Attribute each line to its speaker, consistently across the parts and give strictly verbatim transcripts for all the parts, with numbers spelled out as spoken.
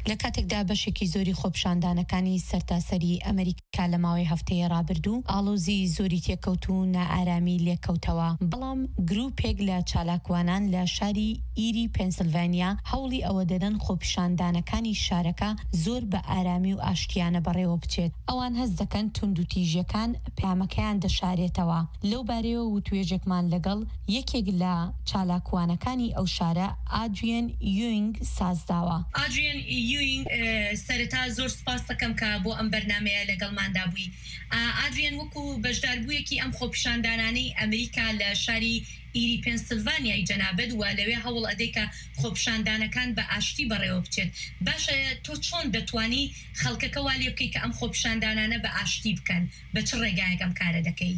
Speaker 1: لە کاتێکدا بەشێکی زۆری خۆپیشاندانەکانی سەرتاسەری ئەمریکا لە ماوەی هەفتەیە ڕابردوو ئاڵۆزی زۆری تێکەوت و نائارامی لێکەوتەوە. بەڵام گروپێک لە چالاکوانان لە شاری ئیری پێنسیلڤانیا هەوڵی ئەوە دەدەن خۆپیشاندانەکانی شارەکە زۆر بە ئارامی و ئاشتیانە بەڕێوە بچێت. ئەوان هەست دەکەن توندوتیژەکان پامەکەیان دەشارێتەوە. لەو بارەیەوە وتوێژێکمان لەگەڵ یەکێک لە چالاکوانەکانی ئەو شارە ئادریان یوینگ سازداوە.
Speaker 2: ئادریان یوینگ سەرەتا زۆر سپاس دەکەم کە بۆ ئەم بەرنامەیە لەگەڵماندا بووی. ئادریان وەکو بەشداربوویەکی ئەم خۆپیشاندانانەی ئەمریکا لە شاری ئیری پێنسیلڤانیای جەنابەت وە لەوێ هەوڵ ئەدەی کە خۆپیشاندانەکان بە ئاشتی بەڕێوە بچێت. باشە تۆ چۆن دەتوانی خەڵکەکە وا لێ بکەی کە ئەم خۆپیشاندانانە بە ئاشتی بکەن؟ بە چ ڕێگایەک ئەم کارە دەکەی؟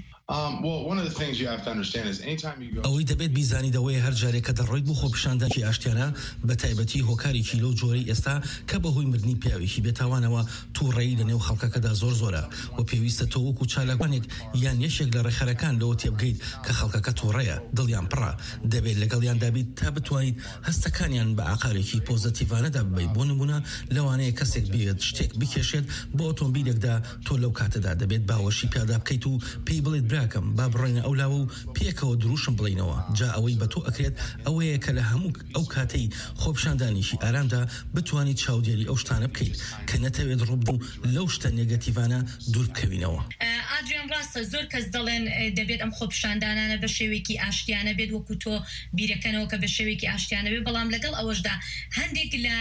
Speaker 3: ئەوەی دەبێت بیزانیدەوەی هەر جارێک کە دەڕۆیت بۆ خۆپیشاندانی ئاشتیانە بە تایبەتی هۆکارێکی لەو جۆرەی ئێستا کە بەهۆی مردنی پیاوێکی بێتاوانەوە تووڕێی لە نێو خەڵکەکەدا زۆر زۆرە و پێویستە تۆ وەکو چالاکوانێک یان یەشێک لە ڕێخەرەکان لەوە تێبگەیت کە خەڵکەکە تووڕێیە دڵیان پڕە. دەبێت لەگەڵیان دابیت تا بتوانیت هەستەکانیان بە عقارێکی پۆزتیڤانەدا ببەیت. بۆ نمونە لەوانەیە کەسێک بێت شتێک بکێشێت بۆ ئۆتۆمبیلێکدا تۆ لەو کاتەدا دەبێت باوەشی پیادا بکەیت و پێی بڵێت براکەم با بڕۆینە ئەولاوە و پێکەوە دروشم بڵینەوە. جا ئەوەی بە تۆ ئەکرێت ئەوەیە کە لە هەموو ئەو کاتەی خۆپیشاندانیشی ئارامدا بتوانیت چاودێری ئەو شتانە بکەیت کە نەتەوێت ڕووبوو لەو شتە نێگەتیڤانە دوور بکەوینەوە.
Speaker 2: ئادریان ڕاستە زۆر کەس دەڵێن دەبێت ئەم خۆپیشاندانانە بە شێوێکی ئاشتیانە بێت وەکو تۆ بیرەکەنەوە کە بە شێوێکی ئاشتیانە بێت. بەڵام لەگەڵ ئەوەشدا هەندێک لە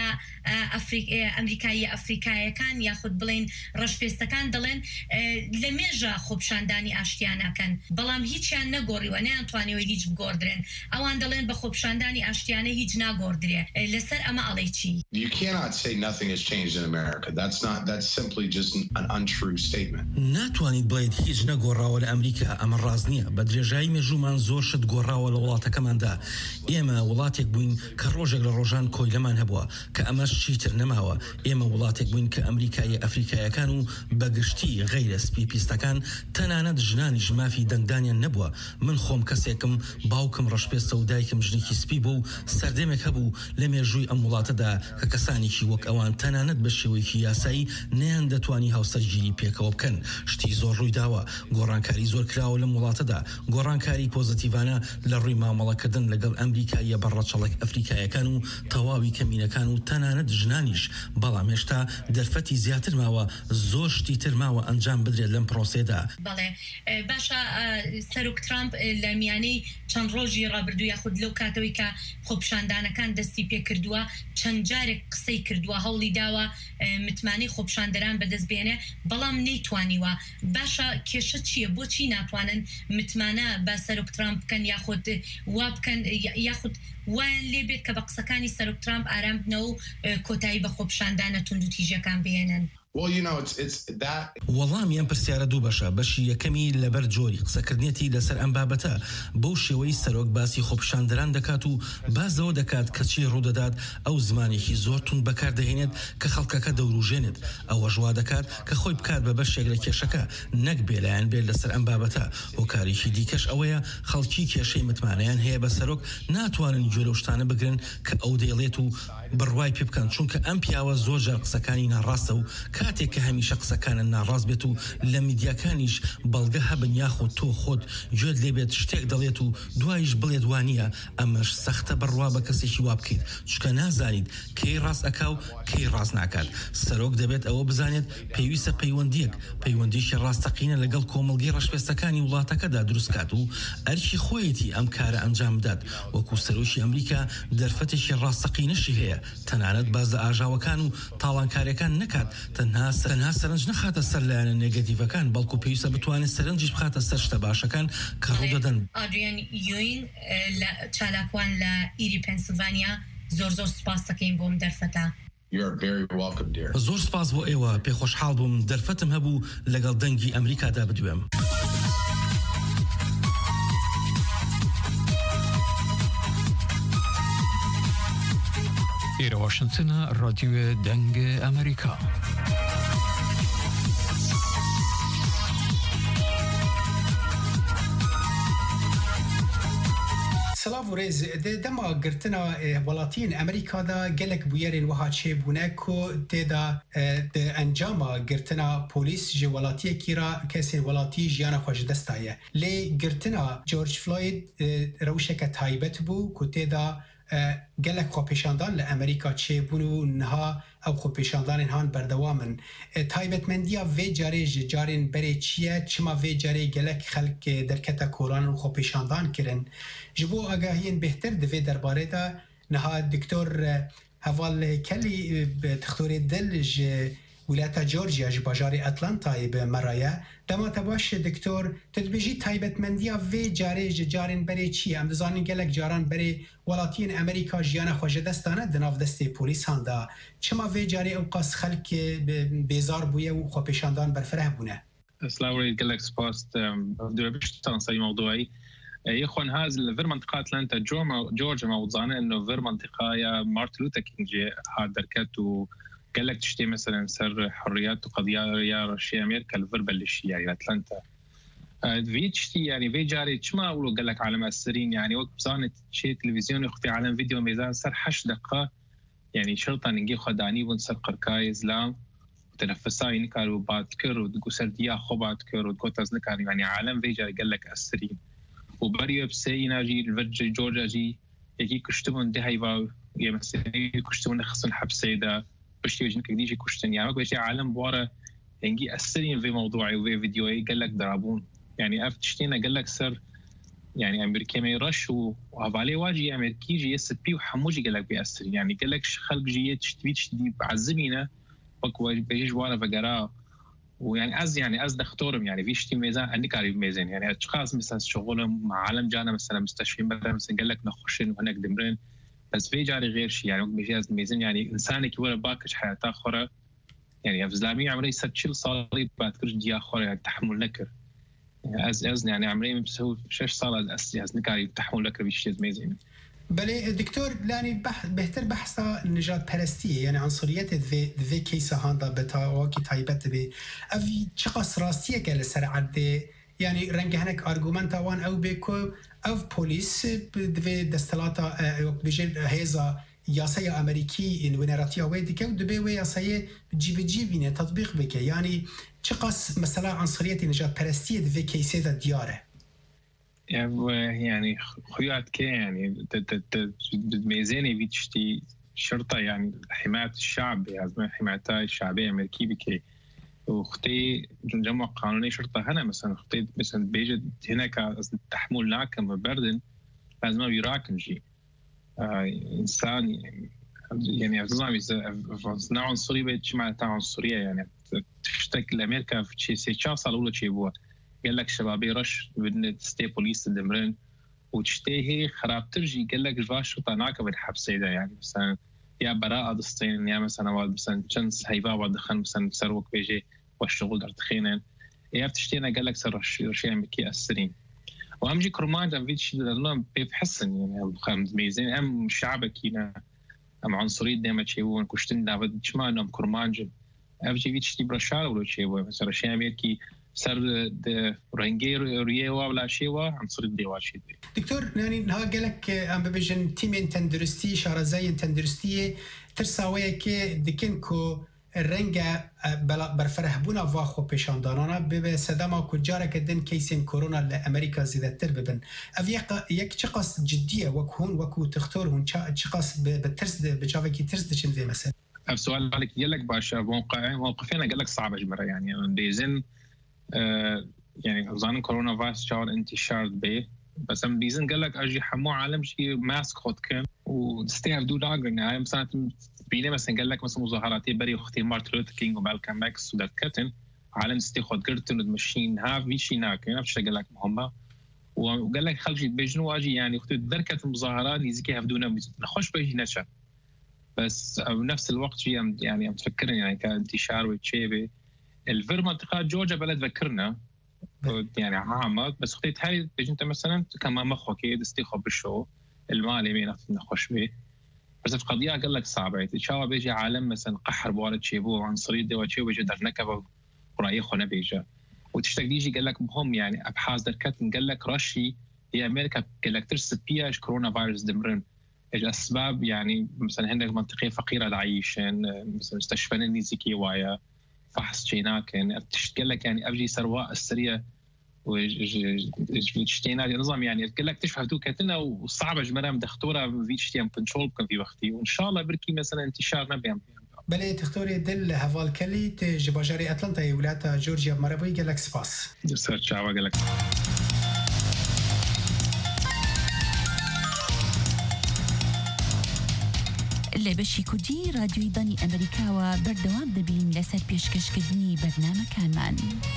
Speaker 2: ئەمریکایی ئەفریقایەکان یاخود بڵێن ڕەشپێستەکان دەڵێن لە مێژە خۆپیشاندانی ئاشتیانەکەن بەڵام هیچیان نەگۆڕیوە نەیانتوانیەوە هیچ بگۆڕدرێن. ئەوان دەڵێن بە خۆپیشاندانی ئاشتیانە هیچ ناگۆڕدرێ. لەسەر ئەمە ئەڵێ چی؟
Speaker 4: You cannot say nothing has changed in America. That's not that's simply just an untrue statement.
Speaker 3: ناتوانیت بڵێیت هیچ نەگۆڕاوە لە ئەمریکا. ئەمە ڕاست نییە. بە درێژایی مێژومان زۆر شت گۆڕاوە لە وڵاتەکەماندا. ئێمە وڵاتێک بووین کە ڕۆژێک لە ڕۆژان کۆیلەمان هەبووە کە ئەمەش چیتر نەماوە. ئێمە وڵاتێک بووین کە ئەمریکای ئەفریقایەکان و بەگشتی غەیرە سپی پیستەکان تەنانەت ژنانیش مافی دەنگدانیان نەبووە. من خۆم کەسێکم باوکم ڕەشپێستە و دایکم ژنێکی سپی بوو و سەردەمێک هەبوو لە مێژووی ئەم وڵاتەدا کە کەسانێکی وەک ئەوان تەنانەت بە شێوەیەکی یاسایی نەیان دەتوانی هاوسەرگیری پێکەوە بکەن. شتی زۆر ڕووی داوە. گۆڕانکاری زۆر کراوە لەم وڵاتەدا. گۆڕانکاری پۆزتیڤانە لە ڕووی مامەڵەکردن لەگەڵ ئەمریکایە بەڕەچەڵک ئەفریقایەکان و تەواوی کەمینەکان و تەنانەت ژنانیش. بەڵام هێشتا دەرفەتی زیاتر ماوە. زۆر شتی تر ماوە ئەنجام بدرێت لەم پرۆسێدا.
Speaker 2: بەڵێ باشە سەرۆک ترامپ لە میانەی چەند ڕۆژی ڕابردوو یاخود لەو کاتەوەی کە خۆپیشاندانەکان دەستی پێ کردووە چەند جارێک قسەی کردووە هەوڵی داوە متمانەی خۆپیشاندەران بەدەستبێنێ بەڵام نەیتوانیوە. باشە کێشە چییە؟ بۆچی ناتوانن متمانە بە سەرۆک ترامپ بکەن یاخود وا بکەن یاخود وایان لێ بێت کە بە قسەکانی سەرۆک ترامپ ئارام بنەوە و کۆتایی بە خۆپیشاندانە توندوتیژەکان بێنن؟
Speaker 4: Well, you know, it's it's that.
Speaker 3: وەڵامی ئەم پرسیارە دوو بەشە. بەشی یەکەمی لەبەر جۆری قسەکردنیەتی لەسەر ئەم بابەتە بەو شێوەی سەرۆک باسی خۆپیشاندەران دەکات و بازەوە دەکات کە چی ڕوودەدات ئەو زمانێکی زۆر تون بەکاردەهێنێت کە خەڵکەکە دەوروژێنێت. ئەوە ژوا دەکات کە خۆی بکات بە بەشێک لە کێشەکە نەک بێلایەن بێت لەسەر ئەم بابەتە. هۆکارێکی دیکەش ئەوەیە خەڵکی کێشەی متمانەیان هەیە بە سەرۆک ناتوانن گوێ لەو شتانە بگرن کە ئەو دەیڵێت و بڕوای پێ بکەن چونکە ئەم پیاوە زۆر جار قسەکانی ناڕاستە و کاتێک کە هەمیشە قسەکانە ناڕاست بێت و لە میدیاکانیش بەڵگە هەبن یاخود تۆ خۆت گوێت لێبێت شتێک دەڵێت و دوایش بڵێت وانە ئەمەش سەختە بڕوا بە کەسێکی وا بکەیت چونکە نازانیت کەی ڕاست ئەکا و کەی ڕاست ناکات. سەرۆک دەبێت ئەوە بزانێت پێویستە پەیوەندیەک پەیوەندیشی ڕاستەقینە لەگەڵ کۆمەڵگەی ڕەشپێستەکانی وڵاتەکەدا دروستکات و ئەرکی خۆیەتی ئەم کارە ئەنجام بدات. وەکو سەرۆکی ئەمریکا دەرفەتێکی ڕاستەقینەشی هەیە. تەنانەت باز لە ئاژاوەکان و تاڵانکاریەکان نەکات. تەنها تەنها سەرنج نەخاتە سەر لایەنە نێگەتیڤەکان بەڵکو پێویستە بتوانێت سەرنجیش بخاتە سەر شتە باشەکان کە ڕوودەدەن.
Speaker 2: ئادریان یوین لە چالاکوان لە ئیری پێنسیلڤانیا زۆر زۆر سپاس دەکەین بۆم دەرفەتە.
Speaker 3: زۆر سپاس بۆ ئێوە. پێخۆشحاڵ بووم دەرفەتم هەبوو لەگەڵ دەنگی ئەمریکادا بدوێم.
Speaker 5: ئێرە واشنگتنە ڕادیۆ دەنگ ئەمریکا.
Speaker 6: سلاف ورز دما قرتنا ولاتين أمريكا دا قلق بويرين وها تشي بوناكو تدا انجاما قرتنا بوليس جي ولاتيه كيرا كسين ولاتي جيانا خوش دستايا لي قرتنا جورج فلويد روشك تايبت بو كو تدا قلق خو پیشاندان لأمريكا تشي بونو نها او خو پیشاندان هان بردوامن تايبت منديا في جاري جارين بري چيه چما في جاري قلق خلق دركتا كوران خو پیشاندان كرن جبو آگاهین بهتر دوی درباره دا نها دکتور هوال کلی دکتور دلج ولایت جورجیا جباجاری اتلانتای به مرایه دما تباش دکتور تدبیجی تایبتمندیا وی جاری جارین بری چی ام دزانین گلک جاران بری ولاتین امریکا جیانا خوش دستانه دناف دستی پولیس هاندا چما وی جاری اوقاس خلق بیزار بویه و خو پیشاندان برفره بونه
Speaker 7: سلاوی گلک سپاس دربشتان سای موضوعی يخون هذا الفير منطقة أتلانتا جورجيا موضعنا إنه فير منطقة يا مارتن لوثر كينج هذا دركت وقال لك تشتي مثلا سر حريات وقضايا رشيا أمريكا الفير بلشي يعني أتلانتا في تشتي يعني في جاري شما أقوله قال لك على مؤثرين يعني وقت بزانت شيء تلفزيون يخفي عالم فيديو ميزان سر حش دقة يعني شرطة نجي خداني ونسر قركاي إسلام وتنفساي نكارو باتكر وسر ديا خباتكر وتقوتاز نكارو يعني عالم في جاري قال لك أثرين وبريو بسينا جي الفرج جورجيا جي يجي كشتمون ده هيفا يمسني كشتمون خصن حبسي ده بشتي وجنك ديجي كشتن يعني بيجي عالم بورا ينجي أثرين في موضوعي وفي فيديوهي قال لك درابون يعني أفتشتينا قال لك سر يعني أمريكا ما يرش وهفالي واجي أمريكي جي يسبي وحموجي قال لك بيأثر يعني قال لك خلق جي تشتوي تشتدي بعزمينا وكوا بيجي ورا فقرا ويعني أز يعني أز دكتورم يعني في شتي ميزان أني قريب ميزان يعني أشخاص مثلا شغلهم مع عالم جانا مثلا مستشفى مثلا مثلا قال لك نخشين وهناك دمرين بس في جاري غير شيء يعني بيجي أز ميزان يعني إنسان كي ورا باكش حياته آخرى يعني أفزلامي عمري ستشيل صليب بعد كرش دي آخرى يعني تحمل نكر يعني أز أز يعني عمري مسوي شش صلاة أز أز نكاري تحمل نكر بيجي أز ميزان
Speaker 6: بله دكتور لاني بح بهتر بحثا نجات پرستیه یعنی عنصریت ذی ذی کیسه هاندا بتاواکی تایبت به اوی چقدر راستیه که لسر عده یعنی رنگ هنک آرگومنت وان او بکو او پلیس دوی دستلاتا بجل هیزا یاسای امریکی این ونراتیا ویدی که دوی وی یاسای جیب جیبینه تطبیق بکه یعنی چقدر مثلا عنصریت نجات پرستیه ذی کیسه دا دیاره
Speaker 7: يعني خيات كي يعني ميزاني بيتشتي شرطة يعني حماية الشعب يعني حماية الشعبية الأمريكية بكي وختي جمع قانوني شرطة هنا مثلا ختي مثلا بيجد هناك تحمل ناكم بردن لازم يراكم جي آه إنسان يعني يعني أفضل إذا عنصرية بيتش معناتها عنصرية يعني تشتك لأمريكا في شيء سيشاف صاروا له شيء بوا قال لك شبابي رش بدنا تستي بوليس الدمرين وتشتهي خراب ترجي قال لك جواش شرطة ناكب الحبسة ده يعني مثلا يا براءة دستين يا مثلا واد مثلا جنس هيفا واد دخل مثلا سروك بيجي والشغل در تخينن يا بتشتينا قال لك سر رشي أمريكي أسرين وهم جي كرمان جم فيت شيء لأنهم بيحسن يعني خمس ميزين أم شعبك هنا أم عنصرية دائما شيء كشتن دافد شما إنهم كرمان جم أم جي فيت شيء برشار ولا شيء مثلا رشي أمريكي سر د رنگير ريوا ولا شيوا عنصر الديواشي
Speaker 6: دكتور يعني ها قالك ام بيجن تيم تندرستي شارزاي تندرستي ترساوي كي دكنكو الرنجا برفرهبونا واخو بيشاندانانا بب سدما كجارك دن كيسين كورونا لامريكا زيادتر ببن افيق يك شقص جديه وكون وكو تختارون شقص بترس بجافكي ترس دشن في مثلا
Speaker 7: السؤال عليك يلك باشا موقع موقفين قال لك صعب اجمره يعني بيزن آه يعني ظن كورونا فيروس شعر انتشار به بس ام بيزن قال لك اجي حمو عالم شيء ماسك خد كان وستيف دو داغر يعني مثلا بينا مثلا قال لك مثلا مظاهراتي بري اختي مارتن لوثر كينج ومالكم اكس ودكتن عالم ستي خد قرتن المشين ها في شيء ناك نفس الشيء قال لك مهمه وقال لك خلجي بيجنوا اجي يعني اختي دركه المظاهرات يزكي هفدونا نخش بيجي نشا بس بنفس الوقت يعني عم تفكرني يعني كانتشار وتشيبي الفير منطقة جورجيا بلد ذكرنا يعني عامة بس خطيت هاي بيجي انت مثلا كمان مخو كي دستيخو بالشو المالي مين نخش به بس في قضية قال لك صعبة تشاو بيجي عالم مثلا قحر بوارد شيبو عنصرية دوا شيبو بيجي در نكبة ورأيه خنا بيجا وتشتاق ديجي قال لك مهم يعني أبحاث دركات قال لك رشي هي أمريكا كالكترس بياش كورونا فيروس دمرن الأسباب يعني مثلا عندك منطقة فقيرة العيشين مثلا مستشفى نيزيكي وايا فحص شيناكن تشتكلك يعني أبجي سرواء السرية وشتينا نظام يعني كلك تشوف كاتنا وصعبة جمرام دكتورة في شتيم كنترول كان في وقتي وإن شاء الله بركي مثلا انتشار نبيهم
Speaker 6: بله تختاري دل هوال كلي تجباجري أتلانتا ولاية جورجيا مربي جالك سباس
Speaker 7: سر شعوا جالك
Speaker 8: لبشي كودي راديو داني أمريكا وبردوام دبين لسر بيشكشكدني برنامج كمان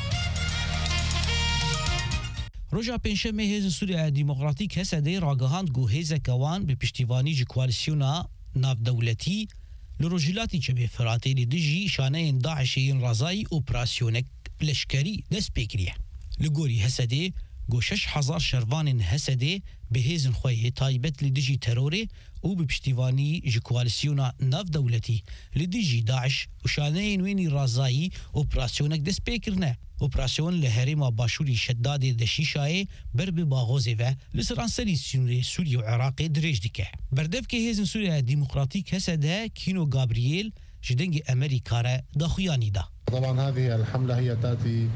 Speaker 9: روجا پنجشنبه هیز سوریه دموکراتیک هسته راگهاند گو هیز کوان به پشتیبانی جی کوالسیونا ناف دولتی لروجلاتی چه به فراتی دیجی شانه داعشین رضای اپراسیونک لشکری دست بکریه لگوری هسته گو شش هزار شروان هسته به هیز خویه تایبت لدیجی تروری او به پشتیبانی جی کوالسیونا ناف دولتی لدیجی داعش و شانه وینی رضایی اپراسیونک دست بکرنه اپراسیون لهرما باشوری شداد دشیشای بر به باغوزه و لسرانسری سوری سوری و عراق درج دیکه بردف که هیزن سوریا دموکراتیک هسده کینو گابریل جدنگ امریکا را داخویانی دا
Speaker 10: طبعا هذه الحملة هي تأتي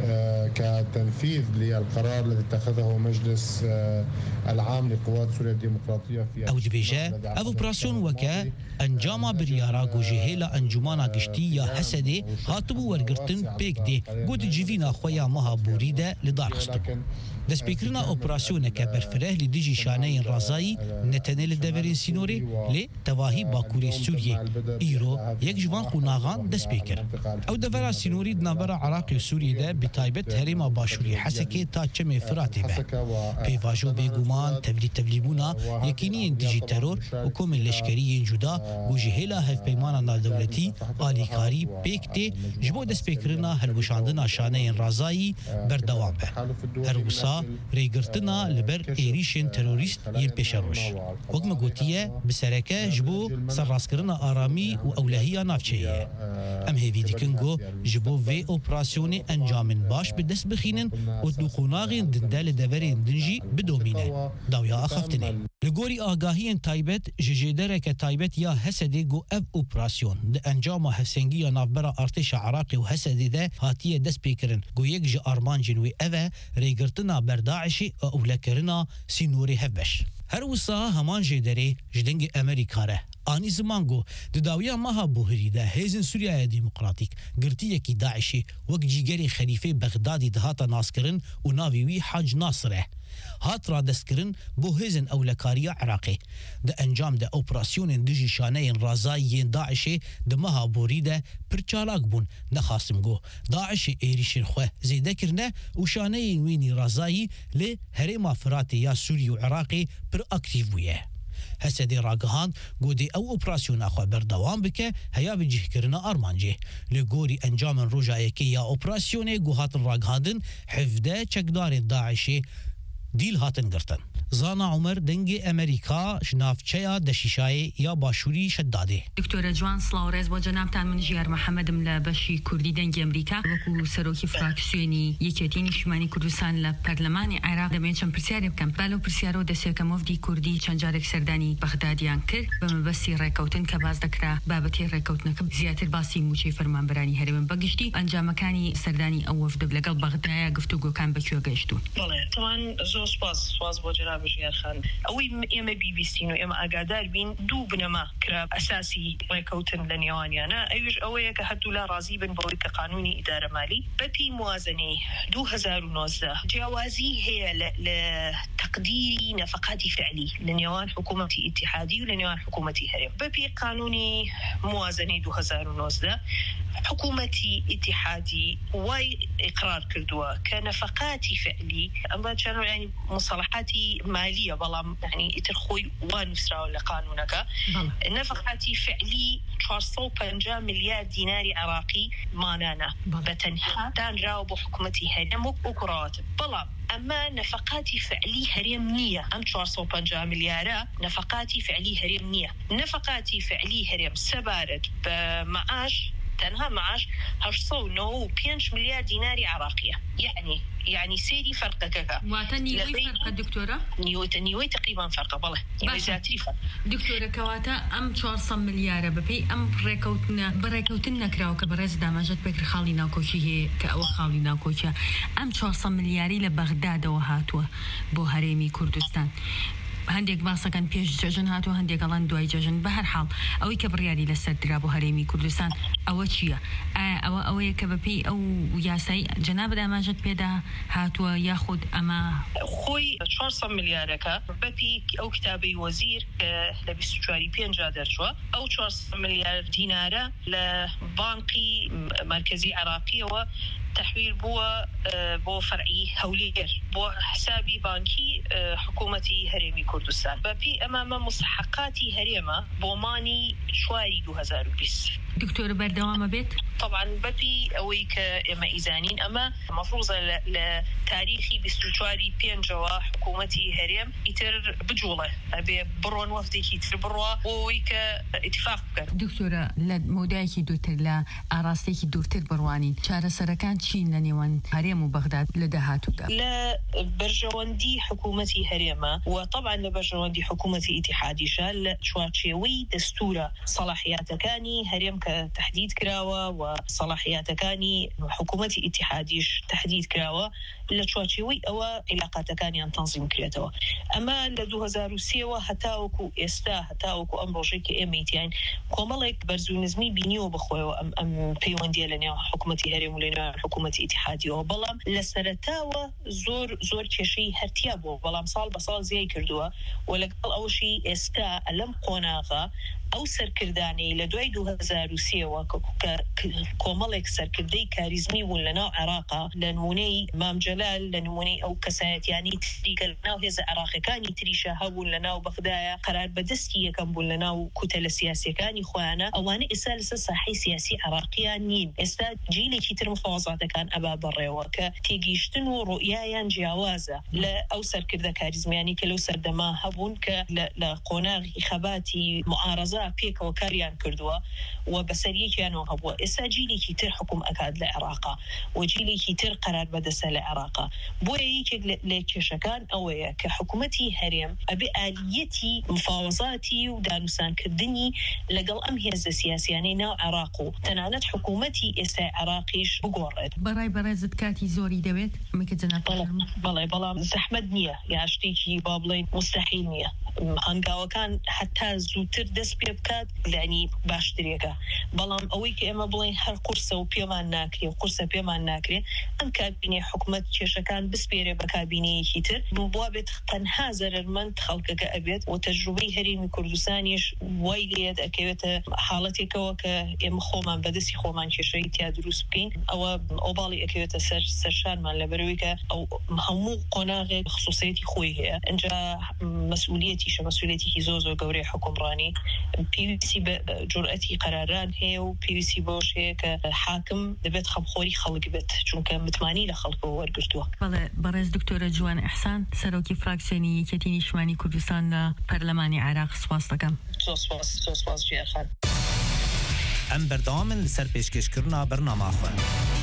Speaker 10: كتنفيذ للقرار الذي اتخذه مجلس العام لقوات سوريا الديمقراطية في
Speaker 9: او دبيجة او اوبراسيون وكا انجام بريارا جوجهيلا انجمانا گشتي يا حسدي هاتبو ورگرتن بيك دي گود جيفينا خويا مها بوريده لدارخستو دست بكرنا اوبراسيون كبرفره لديجي شانين رازاي نتنل دورين سينوري ل تواهي باكوري سوريا ايرو يك جوان قناغان دست بكر او دورا سينوري دنابرا عراقي سوريا ده بتايبت هريما باشوري حسكي تا چمي فراتي به بيواجو بيگومان تبلي تبليبونا يكيني ديجي ترور وكوم اللشكري جدا وجهلا هف بيمانا نال دولتي آليكاري بيكتي جبو دست بكرنا هلوشاندنا شانين رازاي بردوام به هروسا ریگرتنا لبر ایریشن تروریست ین پیشروش وقم گوتیه بسرکه جبو سراسکرنا آرامی و اولهیا نافچهیه ام هیوی دیکنگو جبو وی اپراسیون انجامن باش به دست بخینن و دوقوناغین دندال دورین دنجی بدومینه داویا اخفتنه لگوری آگاهین تایبت ججیدره که تایبت یا حسده گو اف اپراسیون ده انجام حسنگی یا نافبرا ارتش عراقی و حسده ده هاتیه دست پیکرن گو یک جه آرمان جنوی اوه ریگرتنا برداعشی اولکرنا سینوری هفبش هر وصا همان جدری جدنگ امریکا ره آنی زمانگو دداویا ماها بوهری ده هیزن سوریا دموکراتیک گرتیه کی داعشی وک جیگری خلیفه بغدادی دهاتا ناسکرن و ناویوی حاج ناصره هات را دستکرن بو هیزن اولکاریا عراقی ده انجام ده اپراسیون دجی شانه رازایین داعشی ده مها بوری ده پرچالاک بون نخواستم گو داعش ایریشن خواه زیده کرنه و شانه وینی رازایی لی هرما فراتی یا سوری و عراقی پر اکتیو بویه هسدي راگهاند گودی او اپراسیون اخو بردوام بکه هيا بجه کرنا ارمانجه لگوری انجام روجایکی یا اپراسیون گوهات راگهاندن حفده چکدار داعشی دیل هاتن گرتن زانا عمر دنگ امریکا شنافچه دشیشای یا باشوری شداده
Speaker 11: دکتور جوان سلاورز با جنابتان من جیار محمد ملابشی کردی دنگ امریکا وکو سروکی فراکسیونی یکیتین شمانی کردستان لپرلمان عراق دمیچم پرسیاری بکم بالو پرسیارو دسیکموف دی کردی چنجارک سردانی بغدادیان کرد بمبسی ریکوتن که باز دکرا بابتی ریکوتن که زیاتر باسی موچی فرمان برانی هرم بگشتی انجامکانی سردانی اوف دبلگل بغداد گفتگو کان بچو گشتون
Speaker 12: بله طبعا زو سپاس سپاس با جناب بجير خان اوي ام بي بي سي نو ام اقادر بين دو بنما كراب اساسي ريكوتن لنيواني انا ايش اوي كحدو لا راضي بن بورك قانوني اداره مالي ببي موازنه دو هزار ونوزده جوازي هي لتقدير نفقات فعلي لنيوان حكومتي اتحادي ولنيوان حكومتي هرم ببي قانوني موازنه دو هزار ونوزده حكومتي اتحادي واي اقرار كردوا كنفقاتي فعلي اما كانوا يعني مصطلحاتي ماليه والله يعني يترخوي ونفسرا ولا قانونك نفقاتي فعلي أربعمية وخمسين مليار دينار عراقي مانانا بتنحى دان راو حكومتي هرم وكرات بلا اما نفقاتي فعلي هرم نيه ام أربعمية وخمسين مليار نفقاتي فعلي هرم نيه نفقاتي فعلي هرم سبارد بمعاش تنها معاش هشتصد وخمسة مليار ديناري عراقية يعني يعني سيري فرقة كذا
Speaker 11: واتني وي فرقة دكتورة
Speaker 12: نيوي نيوي تقريبا فرقة بالله نيوي زاتري فرقة
Speaker 11: دكتورة كواتا أم چهارصد مليار ببي أم بريكوتنا بريكوتنا كراو كبرز دامجت بكر خالي ناكوشي هي كأو خالي ناكوشي أم چهارصد ملياري لبغداد وهاتوا بو هرمي كردستان هندێک باسەکان پێش جەژن هاتو هەندێک گەڵان دوای جەژن بە هەر حاڵ ئەوەی کە بڕیاری لەسەر درا بۆ هەرێمی کوردستان ئەوە چییە؟ ئەوە ئەوەیە کە بەپێی ئەو یاسای جەناب داماژت پێدا هاتووە یاخود ئەمە
Speaker 12: خۆی چهارصد ملیارەکە بەپی ئەو کتابەی وەزیر لە بیست و چوار پێنجا دەرچووە ئەو چهارصد ملیار دینارە لە بانقی مرکزی عراقیەوە تحويل بوا بو فرعي هولير بو حسابي بانكي حكومتي هرمي كردستان ببي امام مستحقاتي هريمه بوماني شواري دو هزار وبيس
Speaker 11: دكتور بردوام بيت
Speaker 12: طبعا ببي اويك اما ايزانين اما مفروضه لتاريخي بستوشواري بينجوا حكومتي هرم يتر بجوله ابي برون وفدي يتر بروا ويك اتفاق
Speaker 11: دكتوره لمودايكي دوتر لا اراستيكي دورتر برواني شارع سركان چین لنيوان هرم وبغداد لدهاتودا
Speaker 12: لا برجواندي حكومتي هرمه وطبعا لبرجواندي حكومتي اتحادي شال شواتشيوي دستوره صلاحيات كاني هرم كتحديد كراوه وصلاحيات كاني حكومتي اتحاديش تحديد كراوه لشواتشيوي او علاقات كاني ان تنظيم كرياتو اما لدو هزار وسيوه هتاوكو استا هتاوكو امروجيك اميتين كومالك برزونزمي بينيو بخوي ام ام بيوندي لنا حكومتي هرم ولنا حكومتي اتحادي وبلام لسرتاوه زور زور كشي هرتيابو بلام صال بصال زي كردوا ولقل اول شيء استا لم قناغه او سركرداني لدوي دو هزار وسيوه كومالك سركردي كاريزمي ولنا عراقه لنوني مام جلال لنوني او كسات يعني تريك لنا هذا عراقي كان يتريشا هول لنا وبغدايا قرار بدستي كان بولنا وكتل سياسي كان اخوانا اواني اسالس صحي سياسي عراقيانين استا جيلي كتر مفاوضات كان ابا بريوك تيجيشتنو رؤيايا جوازه لا او سركردا كاريزمي يعني كلو سردما هبون ك لا قناغ خباتي معارضه بيك وكاريان كردوا وبسريه كانوا هو اساجيلي كتر حكم اكاد لعراقه وجيلي كتر قرار بدس لعراقه بويك لكشكان اويا كحكومتي هرم ابي اليتي مفاوضاتي ودانسان كدني لقل ام هي السياسي يعني نا عراقو تنالت حكومتي اسا عراقيش بقورد
Speaker 11: براي براي زدكاتي زوري دبيت مكجنا
Speaker 12: والله بلا زحمه نيه يا اشتيكي بابلين مستحيل نيه هنقاو كان حتى زوتر دس بيبكات يعني باشتريكا بلام اويك اما بلين هر قرصه وبيمان ناكري وقرصه بيمان ناكري ام كابيني حكومه كشكان بسبيري بكابيني كتر بوابت تنها زرر من خلقك ابيت وتجربي هريمي كردستانيش ويليد اكيت حالتي كوك ام خومان بدسي خومان كشي تيا دروس بكين او اوبالي اكيت سر سرشان مال لبرويكا او همو قناغ خصوصيتي خوي هي انجا مسؤوليتي شو مسؤوليتي كيزوزو قوري حكمراني بي سي بجرأتي قراران هي وبي سي بوش هيك حاكم دبت خبخوري خلق بت چونك متماني لخلقه ورقرتوه
Speaker 11: بله برز دكتورة جوان احسان سروكي فراكسيوني يكتيني شماني كردستان برلماني عراق سواس لكم
Speaker 12: سواس سواس جي اخر
Speaker 9: ام بردام لسر پیشکشکرنا برنامه خواه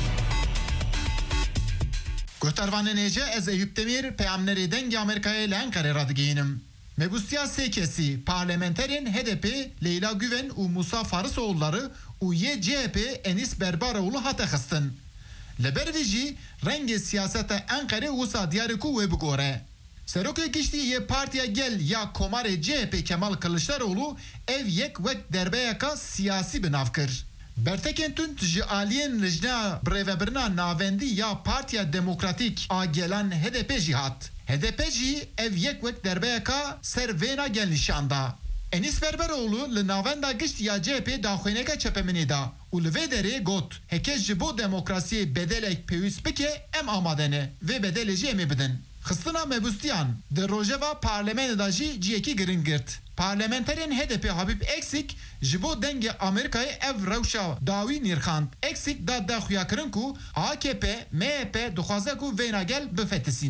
Speaker 13: گوهتروان نیجه از ایوب دمیر پیامنری دنگ امریکای لانکاره را دگینم Mebustiya Sekesi parlamenterin H D P Leyla Güven u Musa Farisoğulları u Y C H P Enis Berbaroğlu hatekhstin. Leberviji rengi siyasete Ankara usa diyariku ve bugore. Serokê giştî partiya gel ya komarê C H P Kemal Kılıçdaroğlu ev yek vek derbeyeka siyasi binav kir. Bertekên tund ji aliyên lijna birêvebirina navendî ya Partiya Demokratîk a gelan H D P jî hat. H D P jî ev yek wek derbeyeka ser vêna gel nîşanda. Enis Berberoğlu li navenda gişt ya C H P daxwêneka çepeminê da û li vê derê got heke ji bo demokrasiyê bedelek pêwîst bike em amade ne vê bedelê jî em ê bidin. Xistina mebustiyan di rojeva parlemenê da jî ciyekî giring girt. Parlamenterên H D P Habib Eksik ji bo dengê Amerîkayê ev rewşa dawî nîrxand. Eksik da daxuya kirin ku A K P, M H P dixwaze ku vêna gel bifetisîne.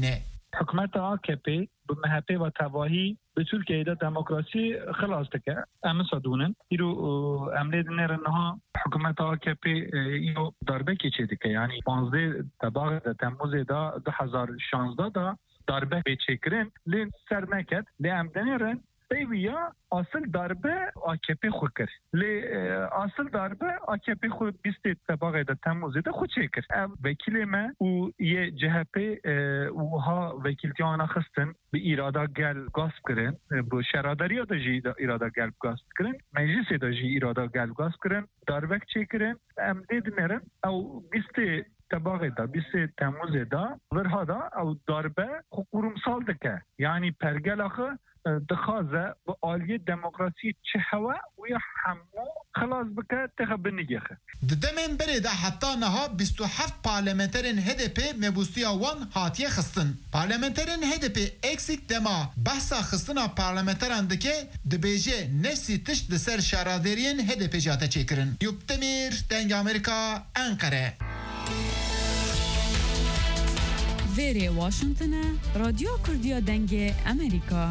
Speaker 14: حکومت آکپی به مهپی و تواهی به طور که ایده دموکراسی خلاص تکه ام صدونن ایرو امنیت نرنها حکومت آکپی اینو ضربه کیچه دیگه یعنی پانزده تباغ تموز دا دو هزار و شانزده دا ضربه بیچکرین لین سر نکد لی امدنیرن بیویا اصل ضربه آکپی خود کرد لی اصل ضربه آکپی خود بیست تباغ دا تموز دا خود چه کرد وکیل ما و یه جهپی و ها وکیلتی آنها خستن به ایرادا گل گاسب کرن با شرادری دا جی ایرادا گل گاسب کرن مجلس دا جی ایرادا گل گاسب کرن ضربه چه کرن ام دید نرن او بیست تباغ دا بیست تموز دا ورها دا او ضربه خورم سال دکه یعنی پرگل آخه دخازه و آلیه دموکراسی چه هوا و یا همو خلاص بکه تخبر نگیخه
Speaker 13: ددمین بری ده حتی نها بیست و هفت پارلمنترین هدپی مبوستی وان هاتیه خستن پارلمنترین هدپی اکسیک دما بحثا خستنا پارلمنتران دکه دبیجه نفسی تشت دسر شارادرین هدپی جاته چیکرن یوبتمیر دنگ امریکا انقره
Speaker 15: ویری واشنطن رادیو کردیا دنگ امریکا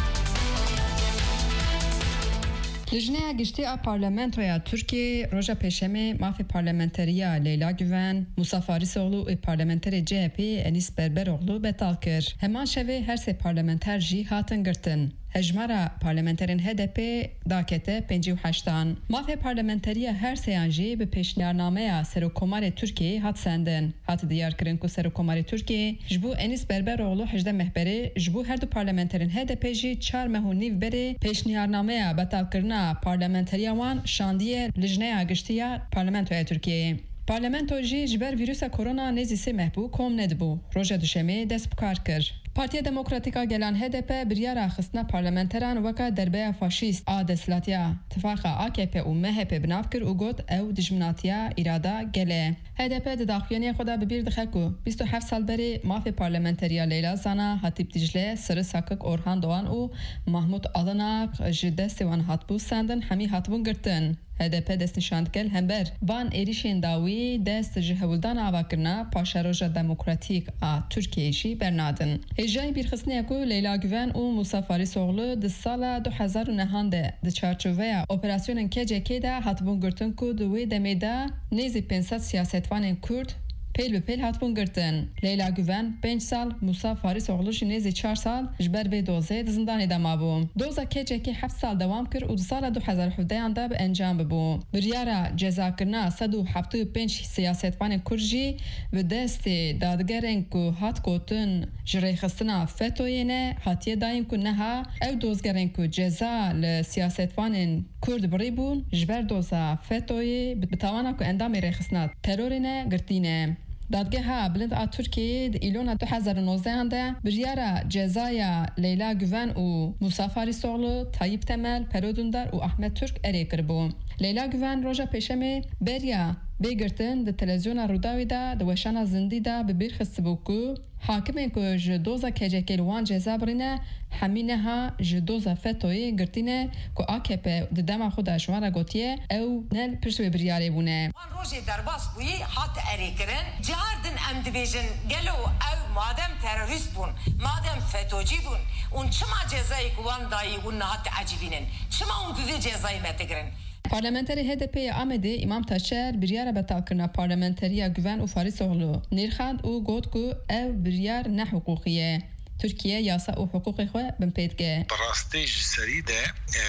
Speaker 16: لجنه گشتی ا پارلمانتویا ترکیه روژا پیشمی مافی پارلمانتریا لیلا گوون موسی فاریسوغلو ای پارلمانتری جی پی انیس بربروغلو بتال کر همان شوی هر سه پارلمانتر جی هاتن گرتن هجمارا پارلمانترین هدپی داکته پنجی و هشتان مافی پارلمانتریا هر سیانجی به پیشنهادنامه سروکومار ترکیه هات سندن هات دیار کرن کو سروکومار ترکیه جبو انیس بربروغلو هجده مهبری جبو هر دو پارلمانترین هدپی جی چهار مهو نیو بری پیشنهادنامه بتال کرنا پارلمانتریا وان شاندیه لجنه گشتیا پارلمانتویا ترکیه پارلمانتو جی جبر ویروس کرونا نزی سه محبو کوم ندبو روژا دوشمی دست بکار کر پارتیا دموکراتیکا گلان هدپ بریارا خستنا پارلمانتران وکا دربه فاشیست آدسلاتیا تفاقا آکپ و مهپ بناف کر و گوت او دجمناتیا ایرادا گله هدپ دداخوینی خدا ببیر دخکو بیست و هفت سال بری مافی پارلمانتریا لیلا زانا حتیب دیجله سر ساکک اورهان دوان و محمود آلناق جدست وان هاتبو سندن همی هاتبون گرتن هدپ دست نشاند کل همبر وان ایریشین داوی دست جهولدان آوا کرنا پاشاروژا دموکراتیک آ ترکیهشی برنادن هجای بیرخستنی اکو لیلا گوون و موسی فاریسوغلو د سال دو هزار و نه ده د چارچوبه اپراسیون کجه که ده هاتبون گرتن کو دوی دمیده نیزی پنصد سیاستوان کرد پیل به پیل هاتبون گرتن لیلا گوون پنج سال موسی فاریسوغلو نیزی چهار سال جبر به دوزه زندانی دما بو دوزا کجه که هفت سال دوام کرد و دو سال دو هزار و هفده آنده به انجام ببو بریارا جزا کرنا صد و هفتاد و پنج سیاستوان کرجی و دست دادگرین کو هات کوتن جری خستنا فتوینه هاتیه دایم کو نها او دوزگرین کو جزا لسیاستوان کرد بری بون جبر دوزا فتوی بتوانا کو اندام ریخستنا ترورینه گرتینه دادگاه ها بلند آ ترکیه د ایلون دو هزار و نوزده انده بریارا جزایا لیلا گوون و موسی فاریسوغلو طایب تمل پرودوندار و احمد ترک اری کربو لیلا گوون روژا پیشمی بریا بگرتن د تلویزیون روداوی دا د وشانا زندی دا به بیر خستبو کو حاکمه که جدوزا کجکی لوان جزا برینه همینه ها جدوزا فتوی گرتینه که آکپ د دما خود شوارا گوتیه او نل پرسوی بریاره بونه
Speaker 17: وان روژی درباس بویی هات اری کرن جهاردن ام دیویژن گلو او مادم تروریست بون مادم فتوجی بون اون چما جزایی که وان دایی اون هات عجیبینن چما اون دوزی جزایی متگرن
Speaker 16: پارلمانتری هدپی آمده امام تاشر بریار بتال کرنا پارلمانتریا گوون و فاریسوغلو نیرخاند و گوت کو او بریار نه حقوقیه ترکیه یاسا و حقوق خو بن پیدگه
Speaker 18: براستی جسری ده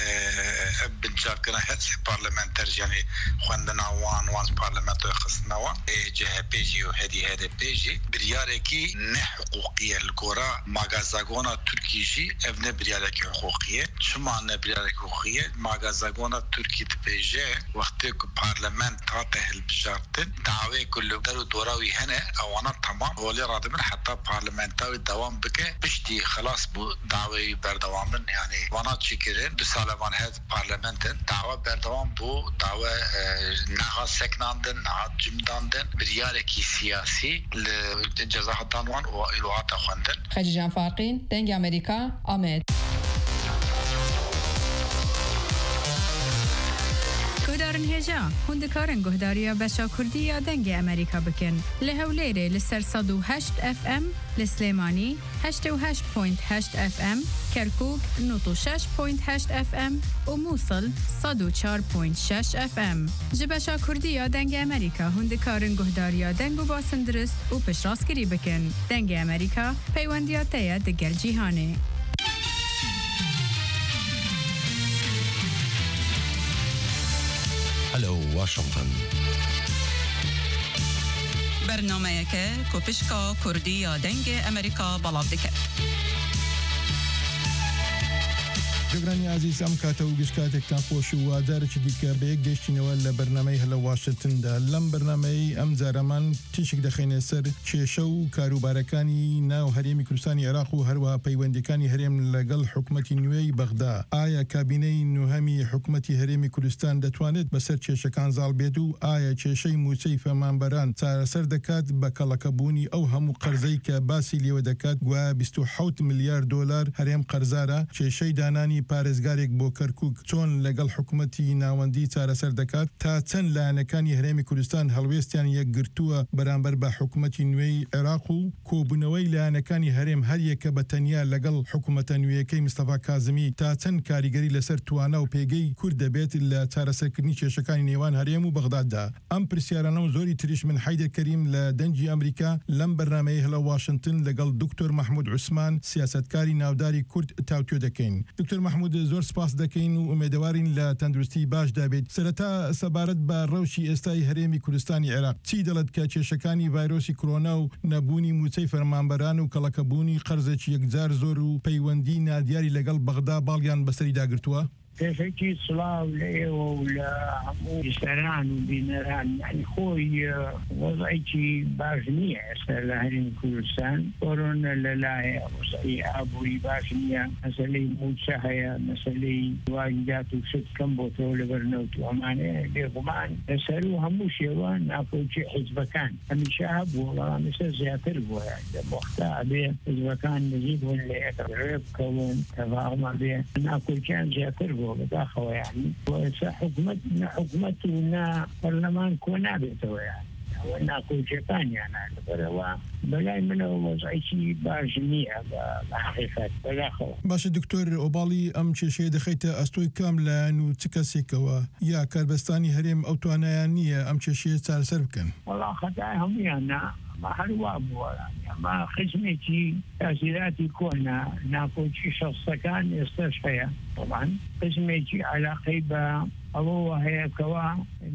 Speaker 18: بنجاکنا هست پارلمانتر جانی خواندنا وان وان پارلمانتو خصنوا جه پیجی و هدی هدی پیجی بریاره کی نه حقوقیه الگورا ماگازاگونا ترکی جی ابن بریاره کی حقوقیه شما نه بریاره کی حقوقیه ماگازاگونا ترکی تپیجه وقتی که پارلمان تا تهل بجارتن دعوی کلو درو دوراوی هنه اوانا تمام ولی رادمن حتی پارلمانتاوی دوام بکه پشتی خلاص بو دعوی بردوامن یعنی وانا چیکرین دو سال وان هد پارلمانتن دعوی بردوام بو دعوی نها سکناندن نها جمداندن بریارکی سیاسی لجزاهتان وان و ایلوات خواندن
Speaker 16: خجی جان فارقین دنگ امریکا آمد
Speaker 15: کودار بن هجا هندکارن گهداریا بشا کردی یا دنگ امریکا بکن لهولیره لسر صد و هشت اف ام لسلیمانی هشت و هشت پوینت هشت اف ام کرکوک نوت و شش پوینت هشت اف ام و موصل صد و چهار پوینت شش اف ام جبشا کردی یا دنگ امریکا هندکارن گهداریا دنگ و باسن درست و پشراسکری بکن دنگ امریکا پیوندیاتیا دگل جیهانه.
Speaker 19: هلو واشنطن
Speaker 20: برنامه که کوپشکا کردی یا دنگ امریکا بلاب دکه
Speaker 21: جگرانی عزیز ام کاتو گشکاتێکتان خۆش و وادارێکی دیکە بە یەک گەشتینەوە لە بەرنامەی هەلە واشنگتندا لەم بەرنامەی ئەم جارەمان تیشک دەخینە سەر کێشە و کاروبارەکانی ناو هەرێمی کوردستانی عێراق و هەروەها پەیوەندیەکانی هەرێم لەگەڵ حکوومەتی نوێی بەغدا ئایا کابینەی نوهەمی حکوومەتی هەرێمی کوردستان دەتوانێت بەسەر کێشەکان زاڵ بێت و ئایا کێشەی موچەی فەرمانبەران چارەسەر دەکات بە کەڵەکەبوونی ئەو هەموو قەرزەی کە باسی لێوە دەکات گوایە بیست و حەوت ملیار دۆلار هەرێم قەرزارە کێشەی دانانی پارێزگارێک بۆ کەرکووک چۆن لەگەڵ حکوومەتی ناوەندی چارەسەر دەکات تا چەند لایەنەکانی هەرێمی کوردستان هەڵوێستیان یەکگرتووە بەرامبەر بە حکوومەتی نوێی عێراق و کۆبوونەوەی لایەنەکانی هەرێم هەریەکە بە تەنیا لەگەڵ حکوومەتە نوێیەکەی مستەفا کازمی تا چەند کاریگەری لەسەر توانە و پێگەی کورد دەبێت لە چارەسەرکردنی کێشەکانی نێوان هەرێم و بەغداددا ئەم پرسیارانە و زۆری تریش من حیدر کەریم لە دەنجی ئەمریکا لەم بەرنامەی هەلە واشنگتن لەگەڵ دکتۆر مەحموود عوسمان سیاسەتکاری ناوداری کورد تاوتوێ دەکەین دکتۆر مەحموود زۆر سپاس دەکەین و ئومێدەوارین لە تەندروستی باش دەبێت سەرەتا سەبارەت بە ڕەوشی ئێستای هەرێمی کوردستانی عێراق چی دەڵێت کە کێشەکانی ڤایرۆسی کۆرۆنا و نەبوونی موچەی فەرمانبەران و کەڵەکەبوونی قەرزێکی یەکجار زۆر و پەیوەندی نادیاری لەگەڵ بەغدا باڵیان بەسەری داگرتووە؟
Speaker 22: كيفكي صلاة ولا ولا عمود سران وبينران يعني خوي وضعيتي باجنية سرهن كردستان كورونا لا وصي أبوي باجنية مسألة موسى مسألة واجدات وست كم بطولة برنوت ومانه لغمان سرو هموش يوان ناكل شيء حزب كان هم شعب والله مثل زياتر بوا مختار به حزب كان نزيد ولا يقرب كون تفاهم به ناكل كان زياتر بوا بداخله يعني وحكومتنا حكومتنا برلمان كونا بيتوا يعني وناكل شيطان يعني بروا بلاي منه وضعيتي باجنية بحقيقة بداخله
Speaker 21: باش دكتور أوبالي أم شيء دخيت أستوي كاملة إنه تكسيكوا يا كربستاني هرم أو توانيانية أم شيء صار سربكن
Speaker 22: والله خداهم يعني ما حلوة أبوه يعني ما خدمتي تأثيراتي كونا ناكل شيء شخص كان يستشفى طبعا خدمتي على قيبة الله هي كوا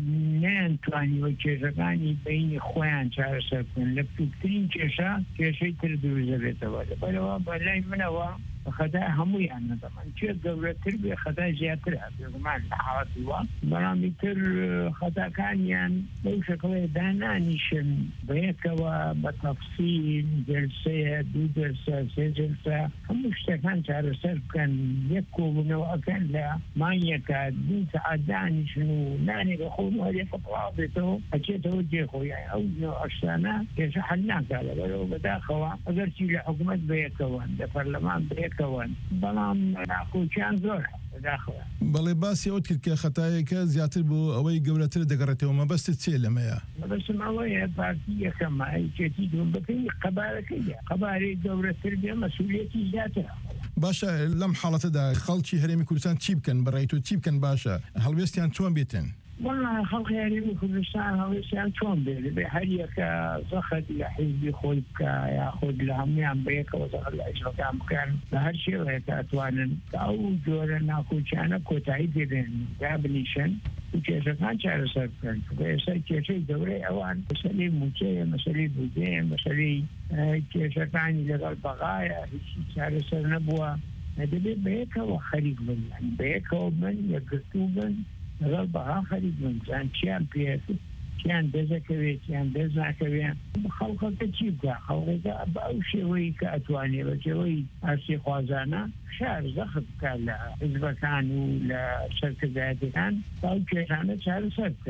Speaker 22: نان تواني وكيشكاني بين خوان شارسكن لبتكتين كيشا كيشي تردو زبيتا ولا بلوا بلاي منوا خدا همو يعني طبعا شيء دولة تربية خدا زيادة بمعنى الحالات الوقت برامي تر خدا كان يعني لو شكله دانانيشن بيكوا بتفصيل جلسة دو جلسة سي جلسة هم اشتكان شارسر كان يكو بنوع كان لا ما يكاد دو تعداني شنو ناني بخونو هذه فطرابته أجيت وجه خويا أو أشتانا يشحناك على بلو بداخوا أقرتي لحكومة بيكوا البرلمان بيكوا بەڵام ناخۆچیان زۆر داخەوە
Speaker 21: بەڵێ باسی ئەوت کرد کە خەتایەکە زیاتر بۆ ئەوەی گەورەتر دەگەڕێتەوە مەبەستت چێ لەمەیە
Speaker 22: مەبەستم ئەوەیە پارتی یەکەمە ئەیکێتی دوم بکەی قەبارەکەیە قەبارەی گەورەتر بێ مەسئولیەتی زیاترە
Speaker 21: باشە لەم حاڵەتەدا خەڵکی هەرێمی کوردستان چی بکەن بەڕێیت و چی بکەن باشە هەڵوێستیان چۆن بێتن
Speaker 22: والله خلق هريم كردستان هو يسان شلون بحريك زخد لحزب خلق ياخذ لهم يام بيك وزخد العشرة كام كان هالشيء هيك أتوانن أو جورنا كوشانا كوتاي دين دابنيشن وكيف كان شعر سكن كيف كيف دوري أوان مسألة موجية مسألة بودين مسألة كيف كان يلقى البقايا شعر سر نبوة هذا بيك وخريج من يعني بيك ومن يقتوبن نقل بها خريج من زان كيان بيك كيان دزكوي كيان دزناكوي خلقه كتيبك خلقه بأو شوي كأتواني وشوي أرسي خوازانا شعر زخب كان حزب كان ولا شركة ذاتي كان فأو كيشانا شعر سبتن يعني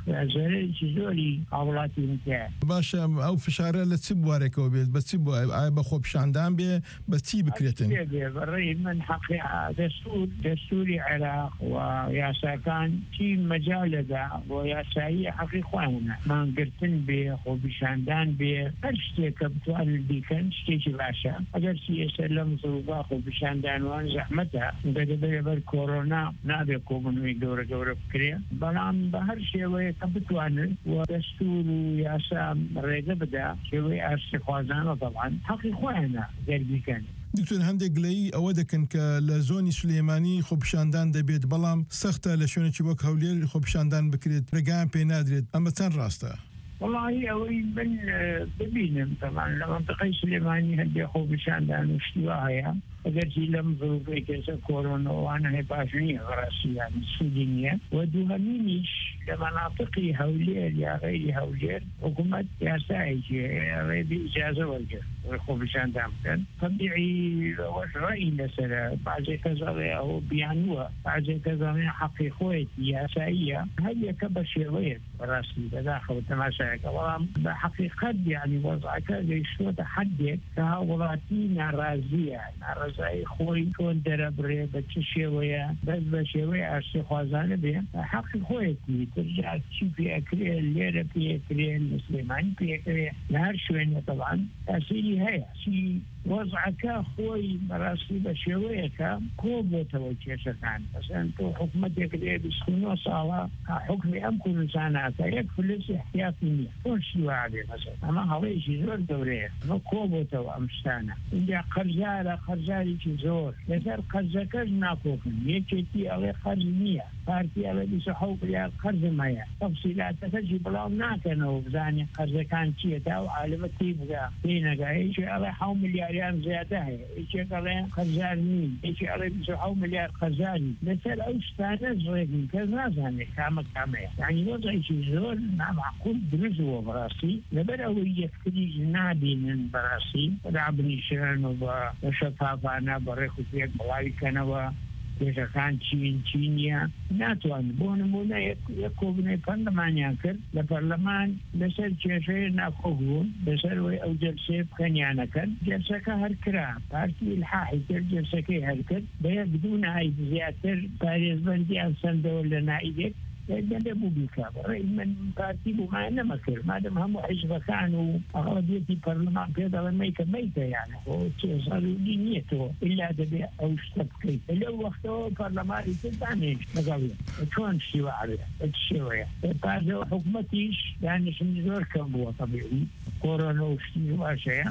Speaker 22: زۆرێکی زۆری هاوڵاتی وتە
Speaker 21: باشە ئەو فشارە لە چی بوارێکەوە بێت بە چی ئایا بە خۆپیشاندان بێ بە چی بکرێتن
Speaker 22: بەڕێی من حەقی دەستور دەستوری عێراق و یاساکان چی مەجالەدا بۆ یاسایی حەقی خوانە مانگرتن بێ خۆپیشاندان بێ هەر شتێکە بتوانن بیکەن شتێکی باشە ئەگەر سیاسە لەم زوبا خۆپیشاندانوان زەحمەتە دەبێت بەر کۆرۆنا نابێت کۆبوونەوەی گەورە گەورە بکرێ بەڵام بە هەر شێوەیە کە بتوانن و دەستور و یاسا ڕێگە بدا شێوەی ئاشتیخوازانە دەڵان حەقی خۆیانە دەربیکەن
Speaker 21: دکتۆر هەندێک گلەیی ئەوە دەکەن کە لە زۆنی سلێمانی خۆپیشاندان دەبێت بەڵام سەختە لە شوێنێکی وەک هەولێر خۆپیشاندان بکرێت ڕێگایان پێ نادرێت ئەمە چەند ڕاستە
Speaker 22: والله ئەوەی من ببینم طبعا لە منطقەی سلێمانی هەندێک خۆپیشاندان و شتیوا هەیە ئەگەرچی لەم زۆربەی کەسە کۆرۆنەوانە هەیە باش نییە ڕاستیان سوودی نییە و دووهەمینیش لە مەناطقی هەولێر یا غەیری هەولێر حکوومەت یاسایەکی ڕێبی ئیجازە وەرگرت خۆپیشاندان بکەن طبیعی ئەوەش ڕەئی لەسەرە بعضێ کەسەڵێ ئەوە بیانووە بعضێ کەسەڵێ حەقی خۆیەتی یاساییە هەر یەکە بە شێوەیەک ڕاستی بەداخەوە تەماشایەکە بەڵام بە حەقیقەت یعنی وەزعەکە گەیشتووەتە حەدێک کە هاوڵاتی ناڕازیە ناڕازایی خۆی تۆن دەرەبڕێ بە چ شێوەیە بەس بە شێوەی ئاشتیخوازانە بێ حەقی خۆیەتی ترجا چی پێکرێ لێرە پێکرێ لە سلێمانی پێکرێ لە هەر شوێنە تەڵان تاسیری هەیە چی وەزعەکە خۆی بەڕاستی بە شێوەیەکە کۆ بۆتەوە کێشەکان مەسەڵەن تۆ حکوومەتێک لێ بیست و نۆ ساڵە حکمی ئەم کوردستانەکە یەک فلسی احتیاطی نییە تۆ شیوا بێ مەسەڵەن ئەمە هەڵەیەکی زۆر گەورەیە ئەمە کۆ بۆتەوە ئەم شتانە اینجا قەرزارە قەرزارێکی زۆر لەسەر قەرزەکەش ناکۆکن یەکێتی ئەوێ قەرز نییە پارتی ئەوێ بیست و حەوت ملیار قەرزم هەیە تەفسیلاتەکەشی بڵاو ناکەنەوە بزانێ قەرزەکان چییە تا و عالمە تی بگا پێی نەگایەکی ئەڵێ حەوت ملیاریان زیادە هەیە یەکێک ئەڵێ قەرزار نین یەکی ئەڵێ بیست و حەوت ملیار قەرزاری لەسەر ئەو شتانە ڕێگین کەس نازانێت کامە کامەیە یعنی وەزعێکی زۆر نامعقول دروستوە بەڕاستی لەبەر ئەوەی یەکتریش نابینن بەڕاستی رابنیشن و بە شەفافانە بە ڕێک و پێک بڵاویکەنەوە کێشەکان چین چینیە ناتوانن بۆ نمونە یەک کۆبنەی پەرلەمانیان کرد لە پەرلەمان لەسەر کێشەیە ناخۆ بوون لەسەرەوەی ئەو جەلسێ بکەنیانەکەن جەلسەکە هەرکرا پارتی الحاحی کرد جەلسەکەی هەرکرد بە یەک دوو نائیب زیاتر پارێزبەندیان سەندەوە لە نائیبێک دەبێ بوو بیکا بەڕێی من پارتی بوومایە نەمەکرد مادەم هەموو حیزبەکان و ئەغڵبیەتی پەرلەمان پێ دەڵێن مەیکە مەیتە یانە بۆ ضروری نییە تۆ ئیلا دەبێ ئەو شتە بکەیت لەو وەختەوە پەرلەمانی تر دانێش لەگەڵێ چۆن شیوەعرێ بە چ شێوەیە پازەوە حکوومەتیش دانیشتنی زۆر کەم بووە طەبیعی کۆرۆنە و شتی واشەیە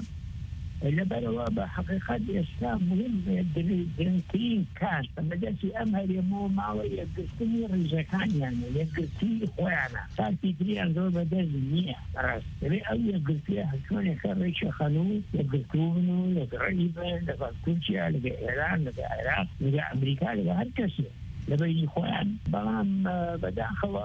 Speaker 22: لەبەرەوە بە حقیقەت ئێستا مهم گرنگترین کار بەدەستی ئەم هەرێمەوە ماوە یەکگرتنی ڕیزەکانیانە یەکگرتی خۆیانە تاکیتریان زۆر بەدەست نییە ڕاست دەبێت ئەو یەکگرتیە هەچۆنێکە ڕێکی خەنوو یەکگرتوون و لەگەڕی بن لەگەڵ تورکیا لەگە ئێران لەگە عێراق لەگە ئەمریکا لەگە هەر کەسێ لەبەری خۆیان بەڵام بەداخەوە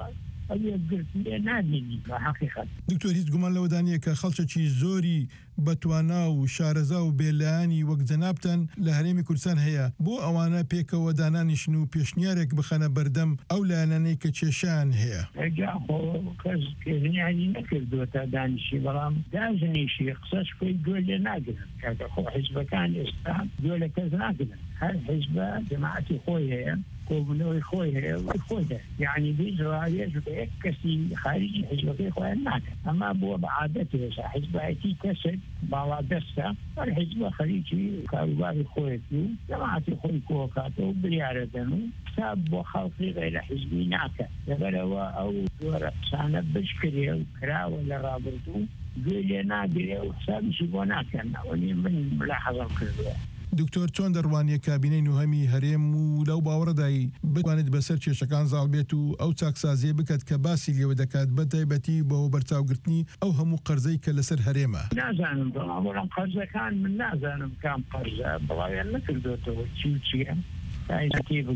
Speaker 21: دکتۆر هیچ گومان لەوەدانە کە خەڵکێکی زۆری بەتوانا و شارەزا و بێلایانی وەک جەنابتەن لە هەرێمی کوردستان هەیە بۆ ئەوانە پێکەوە دانانیشن و پێشنیارێک بخەنە بەردەم ئەو لایەنانەی کە کێشیان هەیە
Speaker 22: کەس پێشنیاری نەکردووەتە دانیشی بەڵام داژنیشی قسەش پێی گوێ لێ ناگرن کاتە خۆ حیزبەکان ئێستا گوێ لە کەس ناگرن هەر حیزبە جەماعەتی خۆی هەیە کۆبوونەوەی خۆی هەیە و خۆیدا یعنی بیزڕایەش بە یەک کەسی خارجی حیزبەکەی خۆیان ناکەن ئەما بووە بە عادەتی هێشا حیزبایەتی کەسێک باڵا دەستە هەر حیزبە خەریکی کاروباری خۆیەتی و جەماعەتی خۆی کۆکاتەوە و بریارە دەن و حساب بۆ خەڵقی غەیرە حیزبی ناکەن لەبەرەوە ئەو جۆرە قسانە بشکرێ و کراوە لە ڕابردوو گوێ لێ ناگرێ و حسابیشی بۆ ناکەن ئەوەنی من ملاحەزەم کردووە
Speaker 21: دکتۆر چۆن دەڕوانیە کابینەی نوهەمی هەرێم و لەو باوەڕدایی بتوانێت بەسەر کێشەکان زاڵ بێت و ئەو چاکسازیە بکات کە باسی لێوە دەکات بە تایبەتی بەوە بەرچاوگرتنی ئەو هەموو قەرزەی کە لەسەر هەرێمە
Speaker 22: نازانم بەڵام قەرزەکان من نازانم کام قەرزە بەڵاویان نەکردوێتەوە چی و چیە تایبەتی بگەم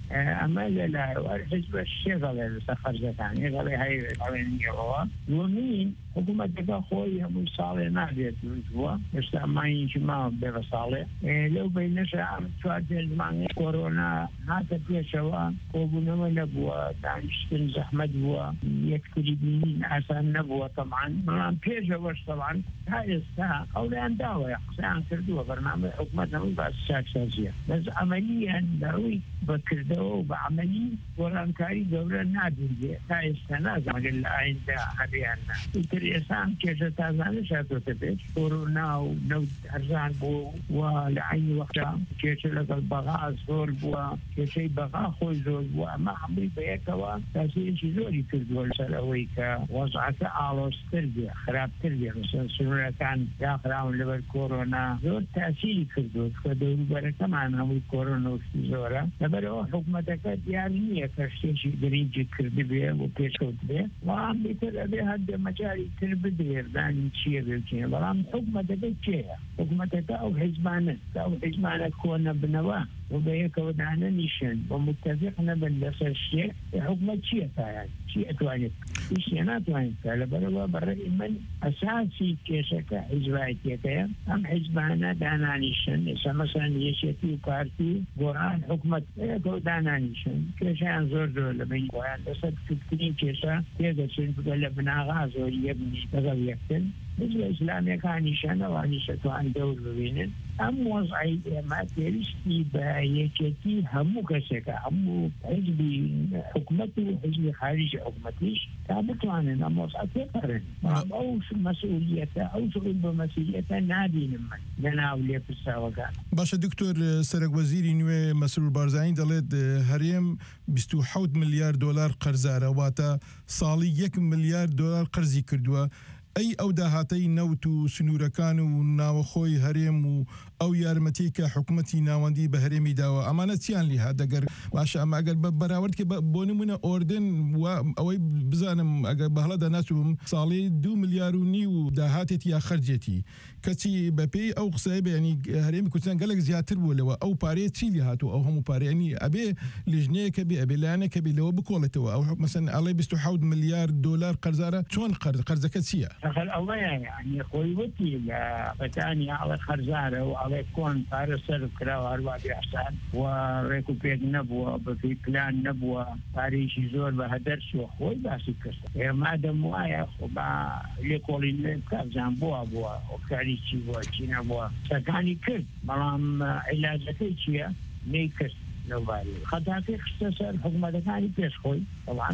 Speaker 22: اما لا والحزب الشيخ على خرجة ثانية قال هاي على ومين حكومة دخوية مصالح نادية الأسبوع بس ما يجمع بغصالة لو بينش عم تواجه زمان كورونا هذا بيشوا وبنا ونبوا دانشتن زحمة بوا يكتري بين عسان نبوا طبعا ما بيجوا طبعا هاي الساعة أو لأن دعوة يقصان كردوا برنامج حكومتنا من بعض الساكسازية بس عمليا دعوي بكردوا بعملي ورانكاري دولة نادية هاي السنة زمان عند حبيانا الإنسان كيف تازان شاتو تبيش كورونا ونود أرزان بو ولعين وقتا كيف لك البغاء زور بو كيف بغاء خوي زور بو أما عمري بيكوا تاسين شي زوري كردوا السلويكا وضعك آلوس تربية خراب تربية مثلا سنورة كان ياخراون لبر كورونا زور تأثيري كردوا فدور بركة معنا هم كورونا وشي زورا لبرو حكمتك ديارية كشتين شي دريجي كردي بيه وبيشوت بيه وعم بيتر أبيه هاد مجاري تربدير داني تشير بالكين برام حكمتك تشير حكمتك أو حزبانك أو حزبانك كونا بنواه وبيك ودعنا نيشن ومتفقنا بالنصر الشيء حكمة شيء يعني شيء توانيك شيء أنا توانيك لبروا برا من أساسي كيسك حزباتك أم حزبانا دعنا نيشن إذا مثلا يشتي بارتي قرآن حكمة ودعنا نيشن كيسان زور زور لبين قرآن بس تكتين كيسا تيجي تقول لبنا غازو يبني تغير يكتن مثل الإسلام كان نيشان وانيشتو عن دور بينن أم وضعي ما تريستي بيكتي همو كسكا همو حزبي حكمته حزبي خارج حكمتيش تابتو عننا أم وضعي تقرن أو مسؤوليته أو شغل بمسؤوليته نادي نمن لناولي في الساوكان
Speaker 21: باشا دكتور سرق وزيري نوي مسؤول بارزاين دلت هريم بیست و حەوت ملیار دلار قەرزارە واتە ساڵی یەک ملیار دلار قەرزی کردووە ئەی ئەو داهاتەی نەوت و سنوورەکان و ناوەخۆی هەرێم و ئەو یارمەتی کە حکوومەتی ناوەندی بە هەرێمی داوە ئەمانە چیان لیها دەگەر باشە ئەمە ئەگەر بەراورد کە بۆ نمونە ئۆردن ئەوەی بزانم ئەگەر بەهڵەدا ناچوم ساڵی دو ملیار و نی و داهاتێتی یا خەرجێتی کەچی بەپێی ئەو قسەی بەینی هەرێمی کوردستان گەلێک زیاتر بوو لەوە ئەو پارەیە چی لیهاتوو ئەو هەموو پارەیەنی ئەبێ لیژنەیەکە بێ ئەبێ لایەنێکە بێ لەوە بکۆڵێتەوە ئەو مەسەن ئەڵێ بیست و حەوت ملیار دلار قەرزارە چۆن قەرزەکە چییە؟
Speaker 22: الله يعني قوتي بتاني على خرزارة وعلى كون فارس الكرا وأربعة بإحسان وريكو بيد نبوة بفي بلان نبوة باريش زور بهدر شو خوي باسي كسر ما دام وايا خبا ليكولين كابزان بوا بوا وكاريشي بوا تشينا بوا سكاني كل ملام علاجتي شيء نيكس نوبالي خداتي اختصار حكومة كاني بيش خوي طبعا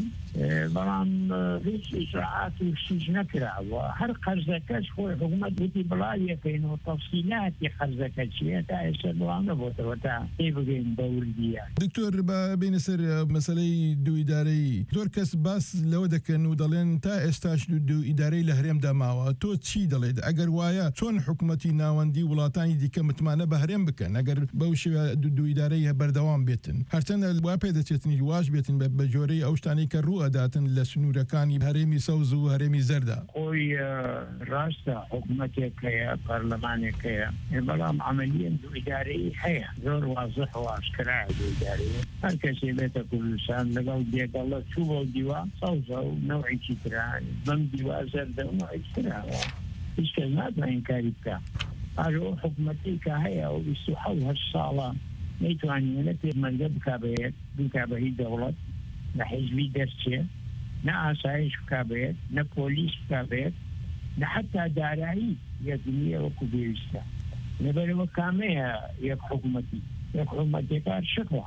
Speaker 22: برام ريش إجراءات وشيش نكرة وهر خرزكاش خوي حكومة بيتي بلاية كينو تفصيلات خرزكاش شيء تايسر لوانا بوتر وتا تيبقين دور ديا
Speaker 21: دكتور بين سر مسألة دو إداري دكتور كس بس لو دكن ودلين تا استاش دو إداري لهريم دماوا تو تشي دليد أجر وايا شون حكومتي ناوندي ولاتاني دي كمتمانة بهريم بكن أجر بوشي دو إداري بردوام بيتن هرتن الوابد تشتني واش بيتن بجوري أوشتاني كرو داتن لسنورەکانی هەرێمی سەوز و هەرێمی زەردا
Speaker 22: خۆی ڕاستە حکوومەتێکەیە پەرلەمانێکەیە بەڵام عملیان دوو ئیدارەی هەیە زۆر وازح و ئاشکرایە دوو ئیدارەیە هەر کەسێ بێتە کوردستان لەگەڵ بێگەڵە چوو بۆ دیوە سەوزە و نەوعێکی تران بەم دیوە زەردە و نەوعێکی تراوە هیچ کەس ناتوانین کاری بکە ئەرۆ حکوومەتی کە هەیە و بیست و حەوت هەشت ساڵە نەیتوانینە پێمەرگە بکابێت بکابەهی دەوڵەت نحزبي درسية نا آسايش كابيت نا بوليس كابيت نا حتى دارائي يدنيا وكبيرستا نبالي وكامية يك حكومتي يك حكومتي كار شكوى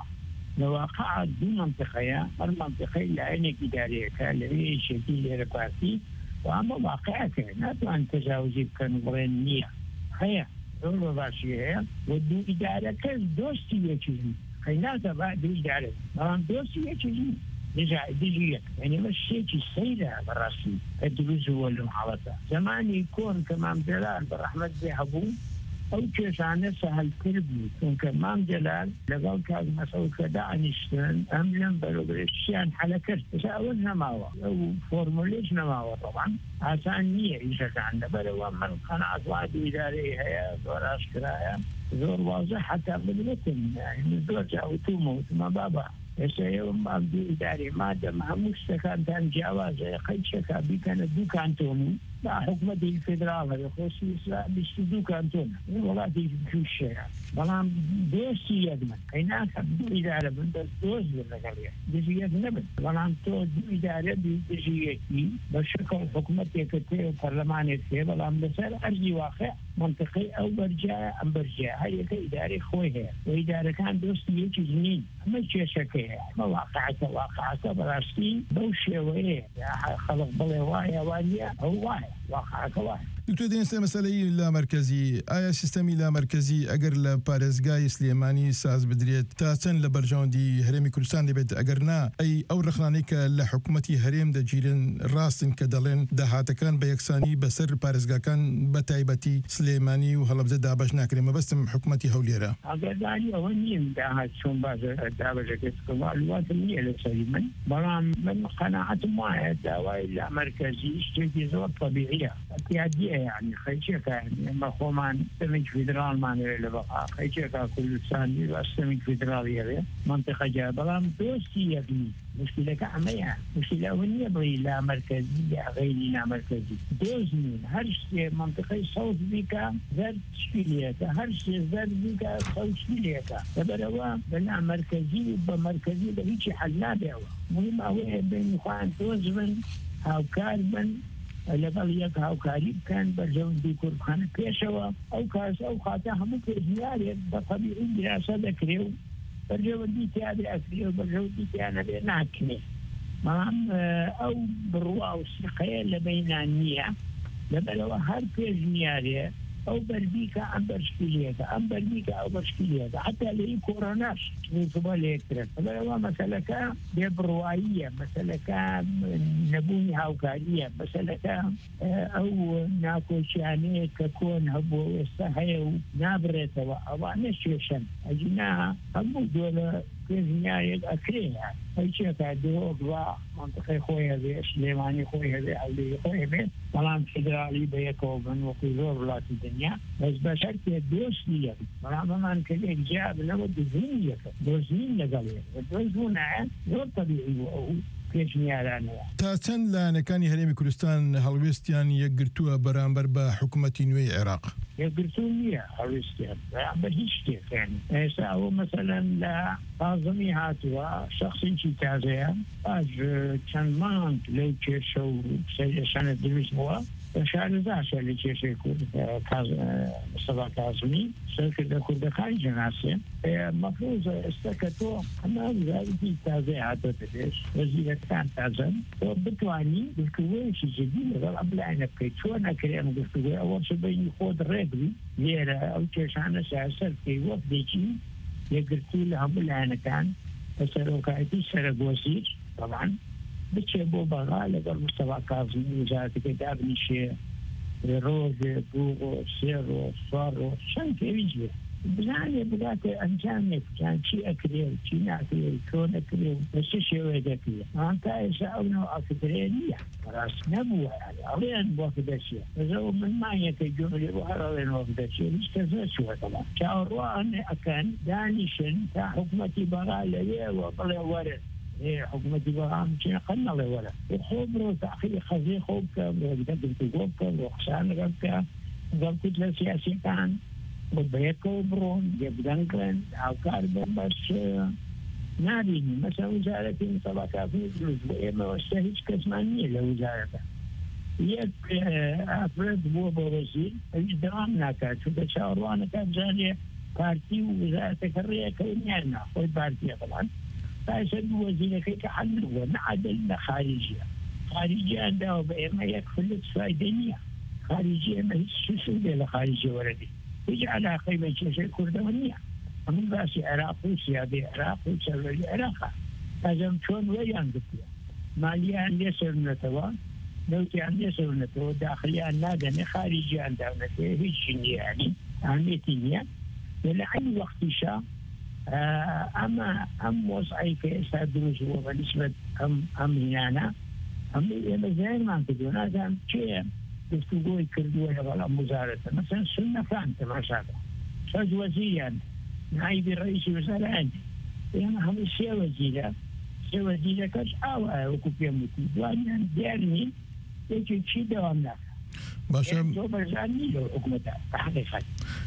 Speaker 22: نواقع دو منطقية هر منطقية لعينك إدارية كالرئي شكيل إرباتي وأما واقعك ناتو أن تجاوزي بكنبرين نية خيا دولة باشية ودو إدارة كز دوستي يكيزي خيناتا بعد دو إدارة مران دوستي يكيزي نجا ديجيك يعني مش شيء سيدة براسي الدروز هو المحاولة زمان يكون كمام جلال برحمة بيحبو أو كيسانة سهل كربي كون كمام جلال لقال كاد مسؤول كدا عنيشتن أملن بلوغريشيان حلكت بس أول نماوة أو فورموليش نماوة طبعا عسان نية إيشا كان بلو من قناعة وعد إداري هيا دوراش كرايا زور واضح حتى بالمتن يعني زور جاوتو موت ما بابا يوم أبدو إداري ما دام همستكان كان جوازة خيشك بكان دو كانتوني لا حكومة الفدرال خصوصا بيشتدو كانتون والله دي في الشارع بلام دوسي يدمن هناك دو إدارة من دوز بالنقلية دي يدمن بلام تو دو إدارة بيجيكي بشكل حكومة يكتير برلمان يكتير بلام بسال أرجي واقع منطقي أو برجع أم برجع هاي كإدارة خويها وإدارة كان دوستي يجي جنين ما شكيها ما واقعك واقعك براسي بوشي وإيه خلق بلي وايا وايا هو وايا واقعك وايا
Speaker 21: دکتۆر دێنسە مەسەلەی لا مرکزی ئایا سیستەمی لا مرکزی ئەگەر لە پارێزگای سلێمانی ساز بدرێت تا چەند لە بەرژەوەندی هەرێمی کوردستان دەبێت ئەگەر نا ئەی ئەو ڕخنانەی کە لە حکوومەتی هەرێم دەگیرن ڕاستن کە دەڵێن داهاتەکان بە یەکسانی بەسەر پارێزگاکان بە تایبەتی سلێمانی و هەڵەبجە دابەش ناکرێت مەبەستم حکوومەتی هەولێرە
Speaker 22: ئەگەردانی ئەوە نیم داهات چۆن بازە دابەشەکەت معلوماتم نییە لەسەری من بەڵام من قەناعەتم وایە داوای لا مرکزی شتێکی زۆر طبیعیە احتیاجیە يعني خيشك يعني مفهومان سمك فيدرال معنى لبقى خيشك كردستان والسمك فيدرالية منطقة جابلام دوستي يبني مشكلة كعمية مشكلة ونية بغي لا مركزية غير لا مركزي دوزنين هرش منطقة صوت بيكا زرد شبيليكا هرش زرد بيكا صوت شبيليكا فبروا بلا مركزي وبمركزي بهيش حلنا بيوا مهم اوه بين خوان دوزمن او كاربن لەگەڵ یەک هاوکاری بکەن بەرژەوەندی کوردخانە پێشەوە ئەو کاس ئەو خاتە هەموو پێشنیارێک بە تەبیعی دراسە دەکرێ و بەرژەوەندی تیابێ ئەکرێ و بەرژەوەندی تیانەبێ ناکرێ بەڵام ئەو بڕوا و سقەیە لە بەینان نییە لەبەرەوە هەر پێشنیارێ ئەو بەربیکە ئەم بەرشکیلێتە ئەم بەربیکە ئەو بەرشکیلێتە حتا لەی کۆرۆناش نوتبە لێکرێت لەبەرەوە مەسەلەکە بێبڕواییە مەسەلەکە نەبوونی هاوکاریە مەسەلەکە ئەو ناکۆچیانەیە کە کۆن هەبوو ئێستا هەیە و نابڕێتەوە ئەوانە شێشن ئەجنا هەموو دۆلە پێشنیارێک ئەکرێنە هیچێکە درۆک و منطقەی خۆی هەبێ سلێمانی خۆی هەبێ ئەولێی خۆی هەبێ بەڵام فیدرالی بە یەکەوە بن وەکو زۆر وڵاتی دنیا بەس بە شەرتێ دۆستی یەک بەڵام ئەمان کەلێک جیا بنەوە دزین یەکە دۆزین لەگەڵێ دۆزبوونایە زۆر تەبیعی بوو ئەو پێشنیارانەوە
Speaker 21: تا چەند لایەنەکانی هەرێمی کوردستان هەڵوێستیان یەکگرتووە بەرامبەر بە حکوومەتی نوێی عێراق
Speaker 22: یەکگرتو نییە هەڵوێستیان بەرامبەر هیچ شتێکیان ئێستا ئەوە مەسەلەن لە تازەمی هاتووە شەخصێکی تازەیە باش چەند مانگ لەو کێشە و سەرێشانە دروست بووە شارزاشە لە کێشەی کورد مستەفا کاظمی سەرکردە کوردەکانی جەناسێ مەفروضە ئێستا کە تۆ هەمە وزارەتی تازەی هاتۆتە پێش وەزیرەکان تازەن تۆ بتوانی گفتوگۆیەکی جدی لەگەڵ ئەم لایەنە بکەیت چۆن نەکرێ ئەم گفتوگۆی ئەوە چ بینی خۆت ڕێگری لێرە ئەو کێشانە سیاسەت پێی وەفدێکی یەکگرتوو لە هەموو لایەنەکان بە سەرۆکایەتی سەرۆکوەزیر طبعا بچێ بۆ بەغا لەگەڵ مستەفا کاظمی وزارەتەکەی دابنیشێ ڕۆژێ دوو ڕۆژ سێ ڕۆژ چوار ڕۆژ چەند پێویست بێ بزانێ بگاتێ ئەنجامێک جان چی ئەکرێ و چی ناکرێ و چۆن ئەکرێ و بە چ شێوەیە دەکرێ ئەوان تا ئێستا ئەو نەوە ئەکرێ نییە ڕاست نەبووە ئەڵێن بۆکە دەچێ بەزەوە من مانیەکەی گوێ بۆ هەر ئەڵێن وەک دەچێ هیچ کەس نەچووەتەوە چاوەڕوان ئەکەن دانیشن تا حکوومەتی بەغا لەوێوە بڵێ وەرن حكومتي بغام شيء قلنا له ولا خبره تأخير خزي خوب كبدأ تقول كوخسان ربك قلت له سياسي كان وبيكو برون يبدأ كلن أو كاربن بس نادي مثلا وزارة طبقة في الفلوس وإما واستهيج كسمانية لوزارة يك أفراد بو بوزير الإجرام ناكات شو بتشاوروانا كان جاني بارتي ووزارة كرية كينيانا خوي بارتي طبعا فأسد وزيرك كحلوة نعدلنا خارجية خارجية عندها بإما يكفلت فايدانية خارجية ما هي سوسودة لخارجية وردي يجعلها قيمة شيء كردوانية من باسي عراق وسيادة عراق وسيادة عراق لازم تكون ويان قبلها مالية عن يسر نتوى نوتي عن يسر نتوى داخلية عن نادنة خارجية عن دولة هيك شنية يعني عميتينية لأي وقت شاء أما أم وصعي كإسا دروس هو بالنسبة أم أم هنا أم مزين ما تقول هذا شيء يفتقوا يكردوا يبغى مزارة مثلا سنة فانت ما شاء الله فاز وزيرا نائب الرئيس وزراء عندي يعني هم سي وزيره سي وزيره كاش او وكوبيم دوان ديرني يجي شي دوامنا
Speaker 21: باشا
Speaker 22: برزاني له حكومته حقيقة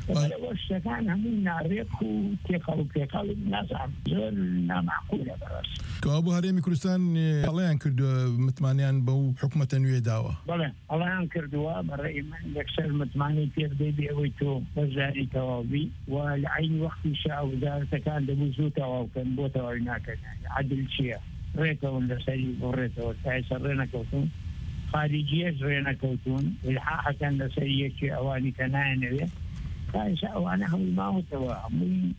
Speaker 22: وش كان هم نعرف وتيقا وتيقا الناس عم زور معقولة براس
Speaker 21: كابو هريمي كردستان الله ينكردوا متمانيان بو حكومة نوية دعوة
Speaker 22: بله الله ينكردوا برأي من يكسر متماني تير بي بيويتو وزاري توابي والعين وقت شاء وزارة كان دبوزو تواب كان بوتا وعناك عدل شيء ريكا ولا سري وريكا ولا سرينا كوتون خارجية زرينا كوتون الحاحة كان لسرية أواني كنانوية كايسا أوانا هم ما هو تواهم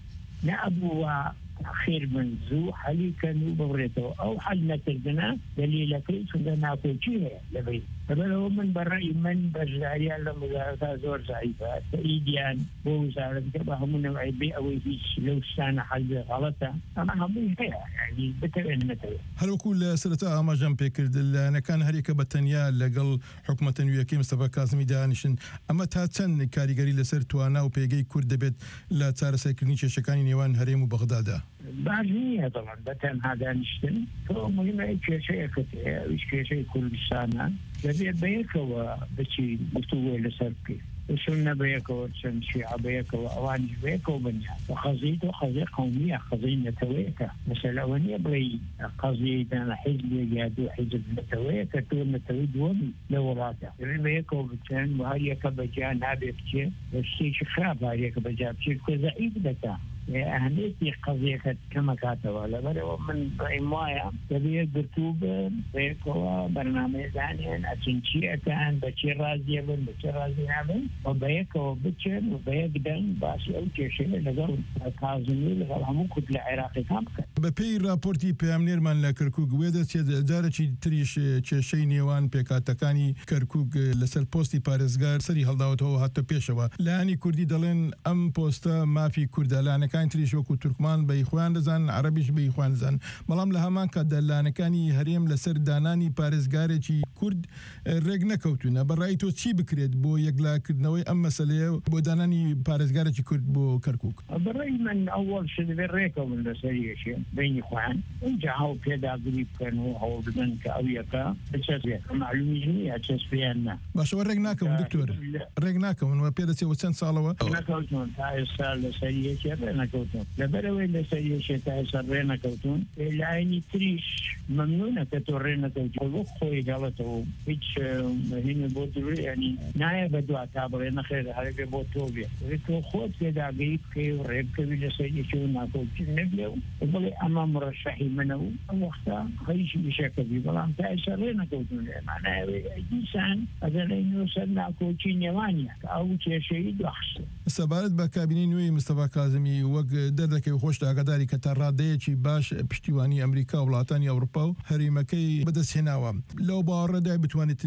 Speaker 22: نأبوا خير من زو حالي كانوا بغريتو أو حال نتردنا دليل كيف لنا كوتشيه لبي فبلو من برأي من بجزاريا لمزارة زور زعيفة تأيديان بوزارة كبه هم نوعي بي أو يفيش لو سانا حل غلطة أما هم هي يعني بتبين متوي
Speaker 21: هل وكل سرطة أما جنبي كرد أنا كان هريك بتنيا لقل حكومة تنوية كي مصطفى كاظمي دانشن أما تاتن كاريجري لسرتوانا وبيجي كرد بيت لا تار سكرني شكاني نيوان هريم وبغداد
Speaker 22: بعدني طبعا بتن هذا نشتن فهو مهم أي شيء كتير إيش شيء كل سنة لذي بيكوا بشي بتوه لسرقي وشلنا بيكوا شن شيعة بيكوا أوانج بيكوا بنيا وخزيت وخزي قومية خزي نتويكا مثلا وني بري قضية أنا حزب يادو حزب نتويكا تو نتوي دومي لوراته اللي بيكوا بتشان وهي كبجان هذا بتشي الشيء خراب هي كبجان بتشي كذا إبدتا أهمية قضية كما كاتبوا لبرو من إموايا تبي برتوب بيكوا برنامج ثاني أتنشي كان بشير رازي بن بشير رازي نعمل وبيكوا بتشر وبيقدم باش أو شيء لقول كازمي لقول هم كتلة عراقي كامك.
Speaker 21: ببي رابورتي بيامنير من لكركوك ويدا سيد دارتي تريش شيء نيوان بيكاتكاني كركوك لسر بوستي بارزغار سري هالداوت هو حتى بيشوا لاني كردي دلين أم بوستا ما في كرد لاني كان تريش وكو تركمان بإخوان زن عربيش بإخوان زن ملام لها ما كد لاني كاني هريم لسر داناني بارزغار شي كرد رجنا كوتونا برأيتو شي بكريد بو يقلا كردنوي أم مسألة بو داناني بارزغار شي كرد بو كركوك.
Speaker 22: برأي من أول شيء بالريكو من لسرية شيء بين إخوان انجحوا كذا قريب كانوا هو بدن كأويكا بتشافي معلومية تشافينا.
Speaker 21: باش ورجناكم دكتور رجناكم وبيرسي وسن صالوا.
Speaker 22: رجناكم تاي سال لسرية شيء رجناكم لبروي لسرية شيء تاي سال رجناكم العيني تريش ممنونة كتورينا كوتون وخوي قالته هيش هنا بودري يعني نايا بدو أتابعنا خير هذا بوتوبيا. ريكو خود كذا قريب كي وريب كذي لسرية شو ناكل نبلو. يقولي أما مرشحي منه وقتها خيش بشكل بيبلا تأثرنا كوتون معناه إنسان هذا لأنه سنة كوتين يوانيا أو شيء دخس.
Speaker 21: سبارت بكابيني نوي مصطفى كاظمي وق دردك وخوش داقداري كترادية شي باش بشتواني أمريكا ولاطاني أوروبا هريمكي بدس هناوا لو باردا بتوانت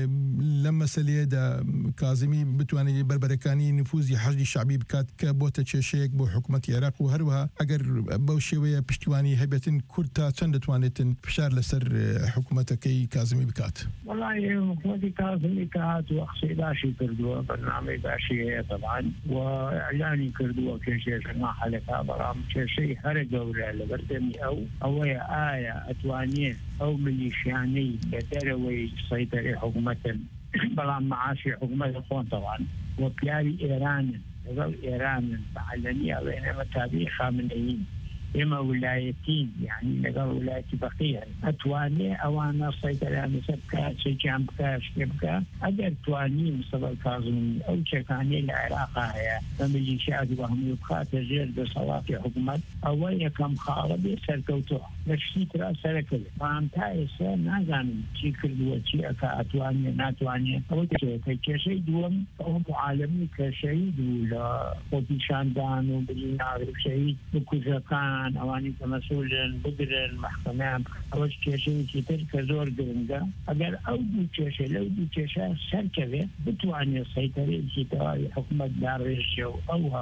Speaker 21: لما سليدا كاظمي بتواني بربركاني نفوذي حشد الشعبي بكات كبوتا تشيك بو حكومة العراق وهروها أجر بوشوية بشتواني هبتن كرتا تندتوانتن بشار لسر حكومتك كاظمي بكات.
Speaker 22: والله حكومة كاظمي كات وأخشي داشي كردوا برنامج داشي طبعا وإعلاني كردوا كشيء ما حلقة برام كشيء هرجوا ولا لبردني أو أو آية أتوانية أو مليشياني بدروي سيطرة حكومة برام معاشي حكومة الخون طبعا وبياري إيران يقول إيران بعلنية بينما تاريخ خامنئيين إما ولايتين يعني لقى ولاية بقية أتواني أوانا سيطرة مسبكة سيجام بكا شبكة أجر تواني مصطفى الكاظمي أو شكاني العراق هي فميليشيات وهم يبقى تجير بصلاة حكومة أول كم خاربي سركوتوها نفسي ترى سركله فأنتا إسا نازان شي كردوا شي أكا أتواني ناتواني أو تشي كشي دوم أو معالمي كشي دولا وبيشان دانو بلينار شهيد بكوزكان أواني كمسؤول بدر المحكمة أو شيء كتير كزور جرنجا أجر أو بيشة لو بيشة سركبة بتواني السيطرة كتير حكومة دارش أو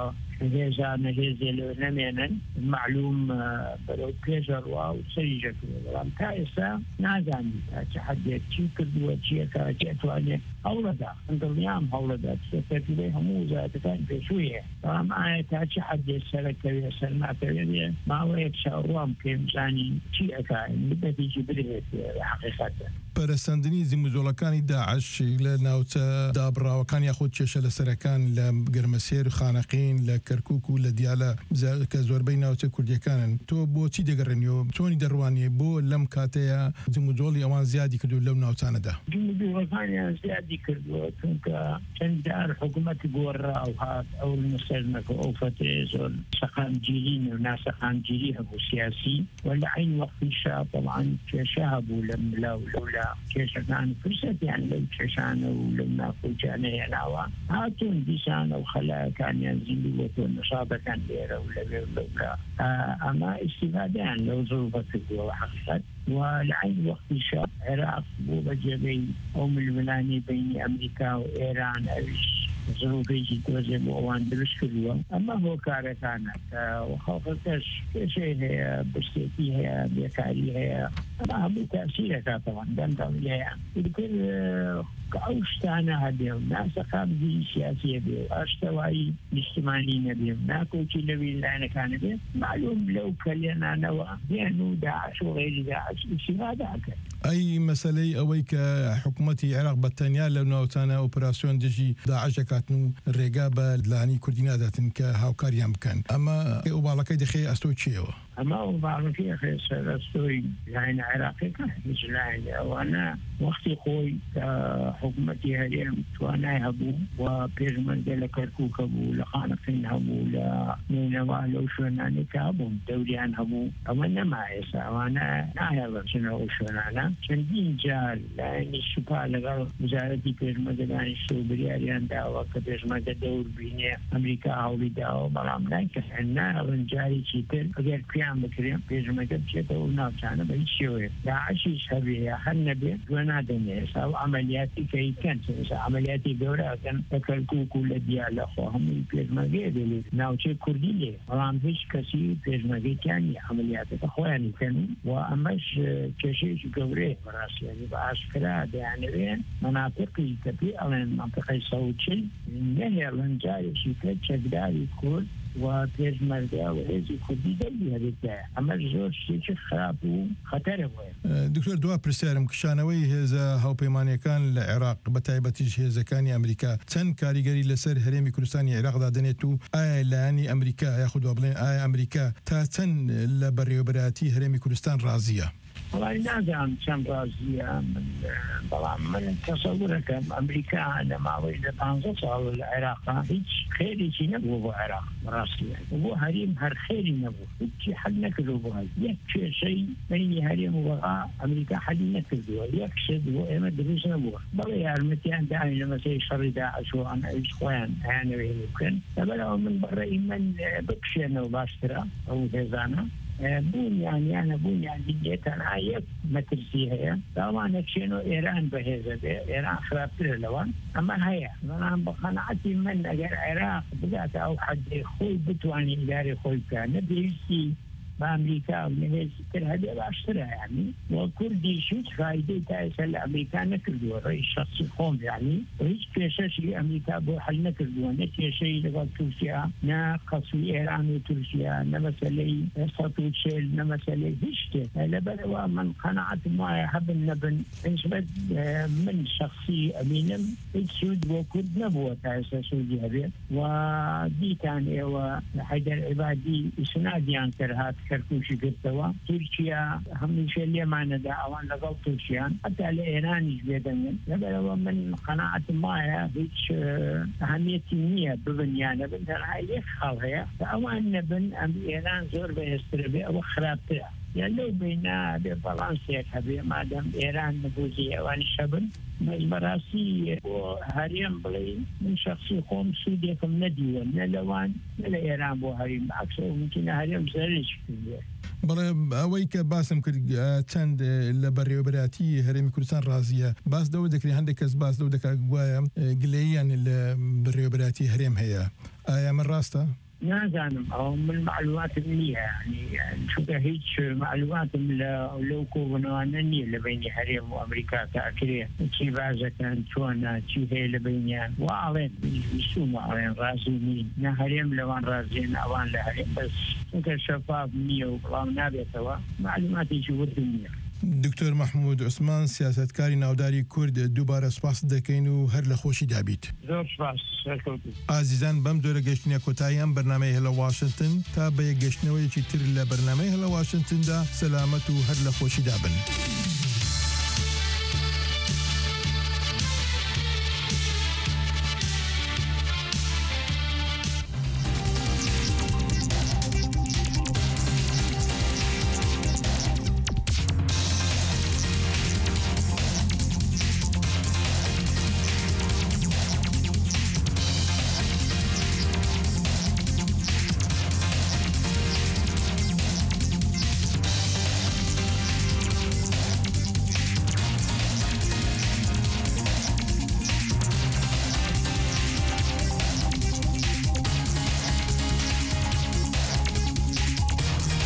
Speaker 22: هێزا نەهێزێ لە نەمێنن معلوم بەرەو پێشە ڕوا و سەریژە بەڵام تا ئێستا نازانی تا چه حدێک چی کردووە چیەکە چێتوانێت هەوڵەدا دڵنیام هەوڵەدا سەرپێ هەموو وزارەتەکان پێشوویە بەڵام ئایا تا چه حدێک سەرەکەوێ سەر ناکەوێت ماوەیەک چاوەڕوام پێم زانی چی ئەکا بەتیجی برێت حقیقەتە
Speaker 21: پەرستاندنی زیموزۆڵەکانی داعش لە ناوچە دابڕاوەکان یاخود کێشە لە سەرەکان لە گەرمەسێر و خانەقین لە کەرکووک و لە دیالە کە زۆربەی ناوچە کوردیەکانن تۆ بۆچی دەگەڕێنیەوە چۆنی دەڕوانیە بۆ لەم کاتەیە زیموزۆڵی ئەوان زیادی کردو لەو ناوچانەدا
Speaker 22: زیموزۆڵەکانیان زیادی کردووە چونکە چەند جار حکوومەتی گۆڕا و هات ئەو نەسەر نەکە ئەو فەتێ زۆر سەقامگیرین و ناسەقامگیری هەبوو سیاسی و لە عین وەختیشا طبعاً کێشە هەبوو لە ملا و لەولا کێشەکان فرسەتیان لەو کێشانە و لەو ناخۆجانە هێناوە هاتوون دیسانە و خەلایەکانیان زیندوو بۆ نەشادەکان لێرە و لەوێ لەولا ئەما ئیستیفادەیان لەو زۆربە کردووە حقیقەت و لە عین وەختیشا عێراق بوو بە جێبەی ئەو ململانی بینی ئەمریکا و ئێران ئەویش زۆربێکی دۆزێ بۆ ئەوان دروست کردووە ئەمە هۆکارەکانە کە خەڵکەکەش کێشەی هەیە برسێتی هەیە بێکاری هەیە ئەمە هەموو تاسیرەکاتەوە دەنگەڵی هەیە کرد ئەو شتانە هەبێ و ناسەقامگیری سیاسیە بێ و ئاشتەوایی نیشتمانی نەبێ و ناکۆکی لەوی لایەنەکانە بێ معلوم لەو کەلێنانەوە دێن و داعش و غێری داعش ئیستیفادە ئەکرد
Speaker 21: ئەی مەسەلەی ئەوەی کە حکوومەتی عێراق بەتەنیا لەو ناوچانە ئۆپراسیۆن دژی داعش دەکاتن و ڕێگا بە لانی کوردی ناداتن کە هاوکاریان بکەن ئەمە ئەو باڵەکەی دەخێ ئەستۆ چیەوە
Speaker 22: ئەمە ئەو باڵەکەی خێ سەرەستۆی لاینە عێراقیەکە هیچ لاینە ئەوانە وەختی خۆی حکوومەتی هەرێم توانای هەبوو و پێشمەرگە لە کەرکووکە بوو لە خانەقین هەبوو لە نێنەوە لەو شوێنانی کە هەبوون دەوریان هەبوو ئەوە نەما ئێستا ئەوانە ناهێڵەچنەوە ئەو شوێنانە چەندین جار لایەنی سوپا لەگەڵ وزارەتی پێشمەرگەدانی شتۆ بریاریان داوە کە پێشمەرگە دەور بینێ ئەمریکا هەوڵی داوە بەڵام نایکەن ناڵن جارێکی تر ئەگەر پیان بکرێن پێشمەرگە بچێتەوە ناوچانە بە هیچ شێوەیە داعشیش هەبێ یا هەر نەبێ دوێ نادەنێ ئێستا و عملیاتی کەیکەن عملیاتی گەورەکەن لە کەرکووک و لە دیالە خۆ هەمووی پێشمەرگەیە دەلێت ناوچەی کوردی لێ بەڵام هیچ کەسی پێشمەرگەیەکیانی عملیاتەکە خۆیانی کەن و ئەمەش کێشەیەکی گەورەیە بەڕاستیانی بە ئاشکرا دەیانەوێن مەناطقی کە پێ ئەڵێن مەنطقەی سەوچل نەهێڵن جارێکی تر چەکداری کورد و پێشمەرگە و هێزی کوردی دەبی هەبێتە ئەمە زۆر شتێکی خراپ و خەتەرە وایە
Speaker 21: دکتۆر دوا پرسیارم کشانەوەی هێزە هاوپەیمانیەکان لە عێراق بە تایبەتیش هێزەکانی ئەمریکا چەند کاریگەری لەسەر هەرێمی کوردستانی عێراقدا دەنێت و ئایا لایەنی ئەمریکا یاخود بڵێن ئایا ئەمریکا تا چەند لە بەڕێوەبەراتی هەرێمی کوردستان ڕازیە
Speaker 22: وڵای نازانم چەند ڕازیە من بەڵام من تەسەوورەکەم ئەمریکا لە ماوەی لە پانزە ساڵ لە عێراقا هیچ خێرێکی نەبووە بۆ عێراق ڕاستیە بۆ هەرێم هەر خێری نەبوو هیچی حەل نەکردو بۆ یەک کێشەی بینی هەرێم و وەغا ئەمریکا حەلی نەکردووە یەک شت بۆ ئێمە دروست نەبووە بەڵێ یارمەتیان داین لە مەسەی شەڕی داعش و ئەم ئەویش خۆیان هیانەوێ بکەن لەبەرەوە من بەڕێی من بکشێنەوە باشترە ئەو هێزانە بوونیان یانە بوونیان دیگە تەنها یەک مەترسی هەیە داوانە چێنەوە ئێران بەهێزە بێ ئێران خراپترە لەوان ئەمە هەیە بەڵام بە قەنەعەتی من ئەگەر عێراق بداتە ئەو حەدێ خۆی بتوانێت ئیدارەی خۆی بکات نەپێویستی بە ئەمریکا و نهێزی تر هەبێ باشترە یعنی وە کوردیش هیچ فایدەی تا ئێستا لە ئەمریکا نەکردووە ڕێی شەخسی خۆم یعنی هیچ کێشەشی ئەمریکا بۆ حەل نەکردووە نە کێشەی لەگەڵ تورکیا نە قەسوی ئێران و تورکیا نە مەسەلەی سەد و چێل نە مەسەلەی هیچ شتێک لەبەرەوە من قەنەعەتم وایە هەبن نەبن نسبەت من شەخسی ئەبینم هیچ سوود بۆ کورد نەبووە تا ئێستا سوودی هەبێت و دیتان ئێوە حەیدەر عیبادی ئیسنادیان کرد هات کەرکووشی گرتەوە تورکیا هەمیشە لێمانەدا ئەوان لەگەڵ تورکیان حتا لە ئێرانیش بێدەنگن لەبەرەوە من قەنەعەتم وایە هیچ ئەهەمیەتی نییە ببن یان نەبن تەنها یەک خاڵ هەیە کە ئەوان نەبن ئەم ئێران زۆر بەهێزترە بێ ئەوە خراپترە یا لەو بینە بێ بەڵانسێک هەبێ مادەم ئێران نەبووزی ئەوانی شەبن بەڕاستی بۆ هەرێم بڵێ من شخصی خۆم سوودێکم نەدیوە نە لەوان نە لە ئێران بۆ هەریم عەکسەوە ممکنە هەرێم زەرێکی کردووە
Speaker 21: بەڵێ ئەوەی کە باسم کرد چەند لە بەڕێوەبەراتی هەرێمی کوردستان ڕازیە باس دەوە دەکرێت هەندێک کەس باس دەو دەکات گوایە گلەییان لە بەڕێوەبەراتی هەرێم هەیە ئایا من ڕاستە؟
Speaker 22: نازانم او من معلومات منيها يعني شو هيك معلومات لو كونا نني لبيني حريم وامريكا تاكري شي بعض كان شونا شي هي لبينيان واعلن شو ما اعلن رازيني نهريم لوان رازين اوان لهريم بس انت شفاف مية وبلام نابي سوا معلوماتي شو الدنيا.
Speaker 21: دکتۆر محمود عوسمان سیاستکاری ناوداری کورد دووبارە سپاس دەکەین و هەر لە خۆشی دابیت.
Speaker 22: زۆر سپاس.
Speaker 21: ئازیزان بەم جۆرە گەشتنیە کۆتایی ئەم بەرنامەی هەلە واشنگتن تا بە یەک گەشتنەوەیەکی تر لە بەرنامەی هەلە واشنگتندا سەلامەت و هەر لە خۆشی دابن.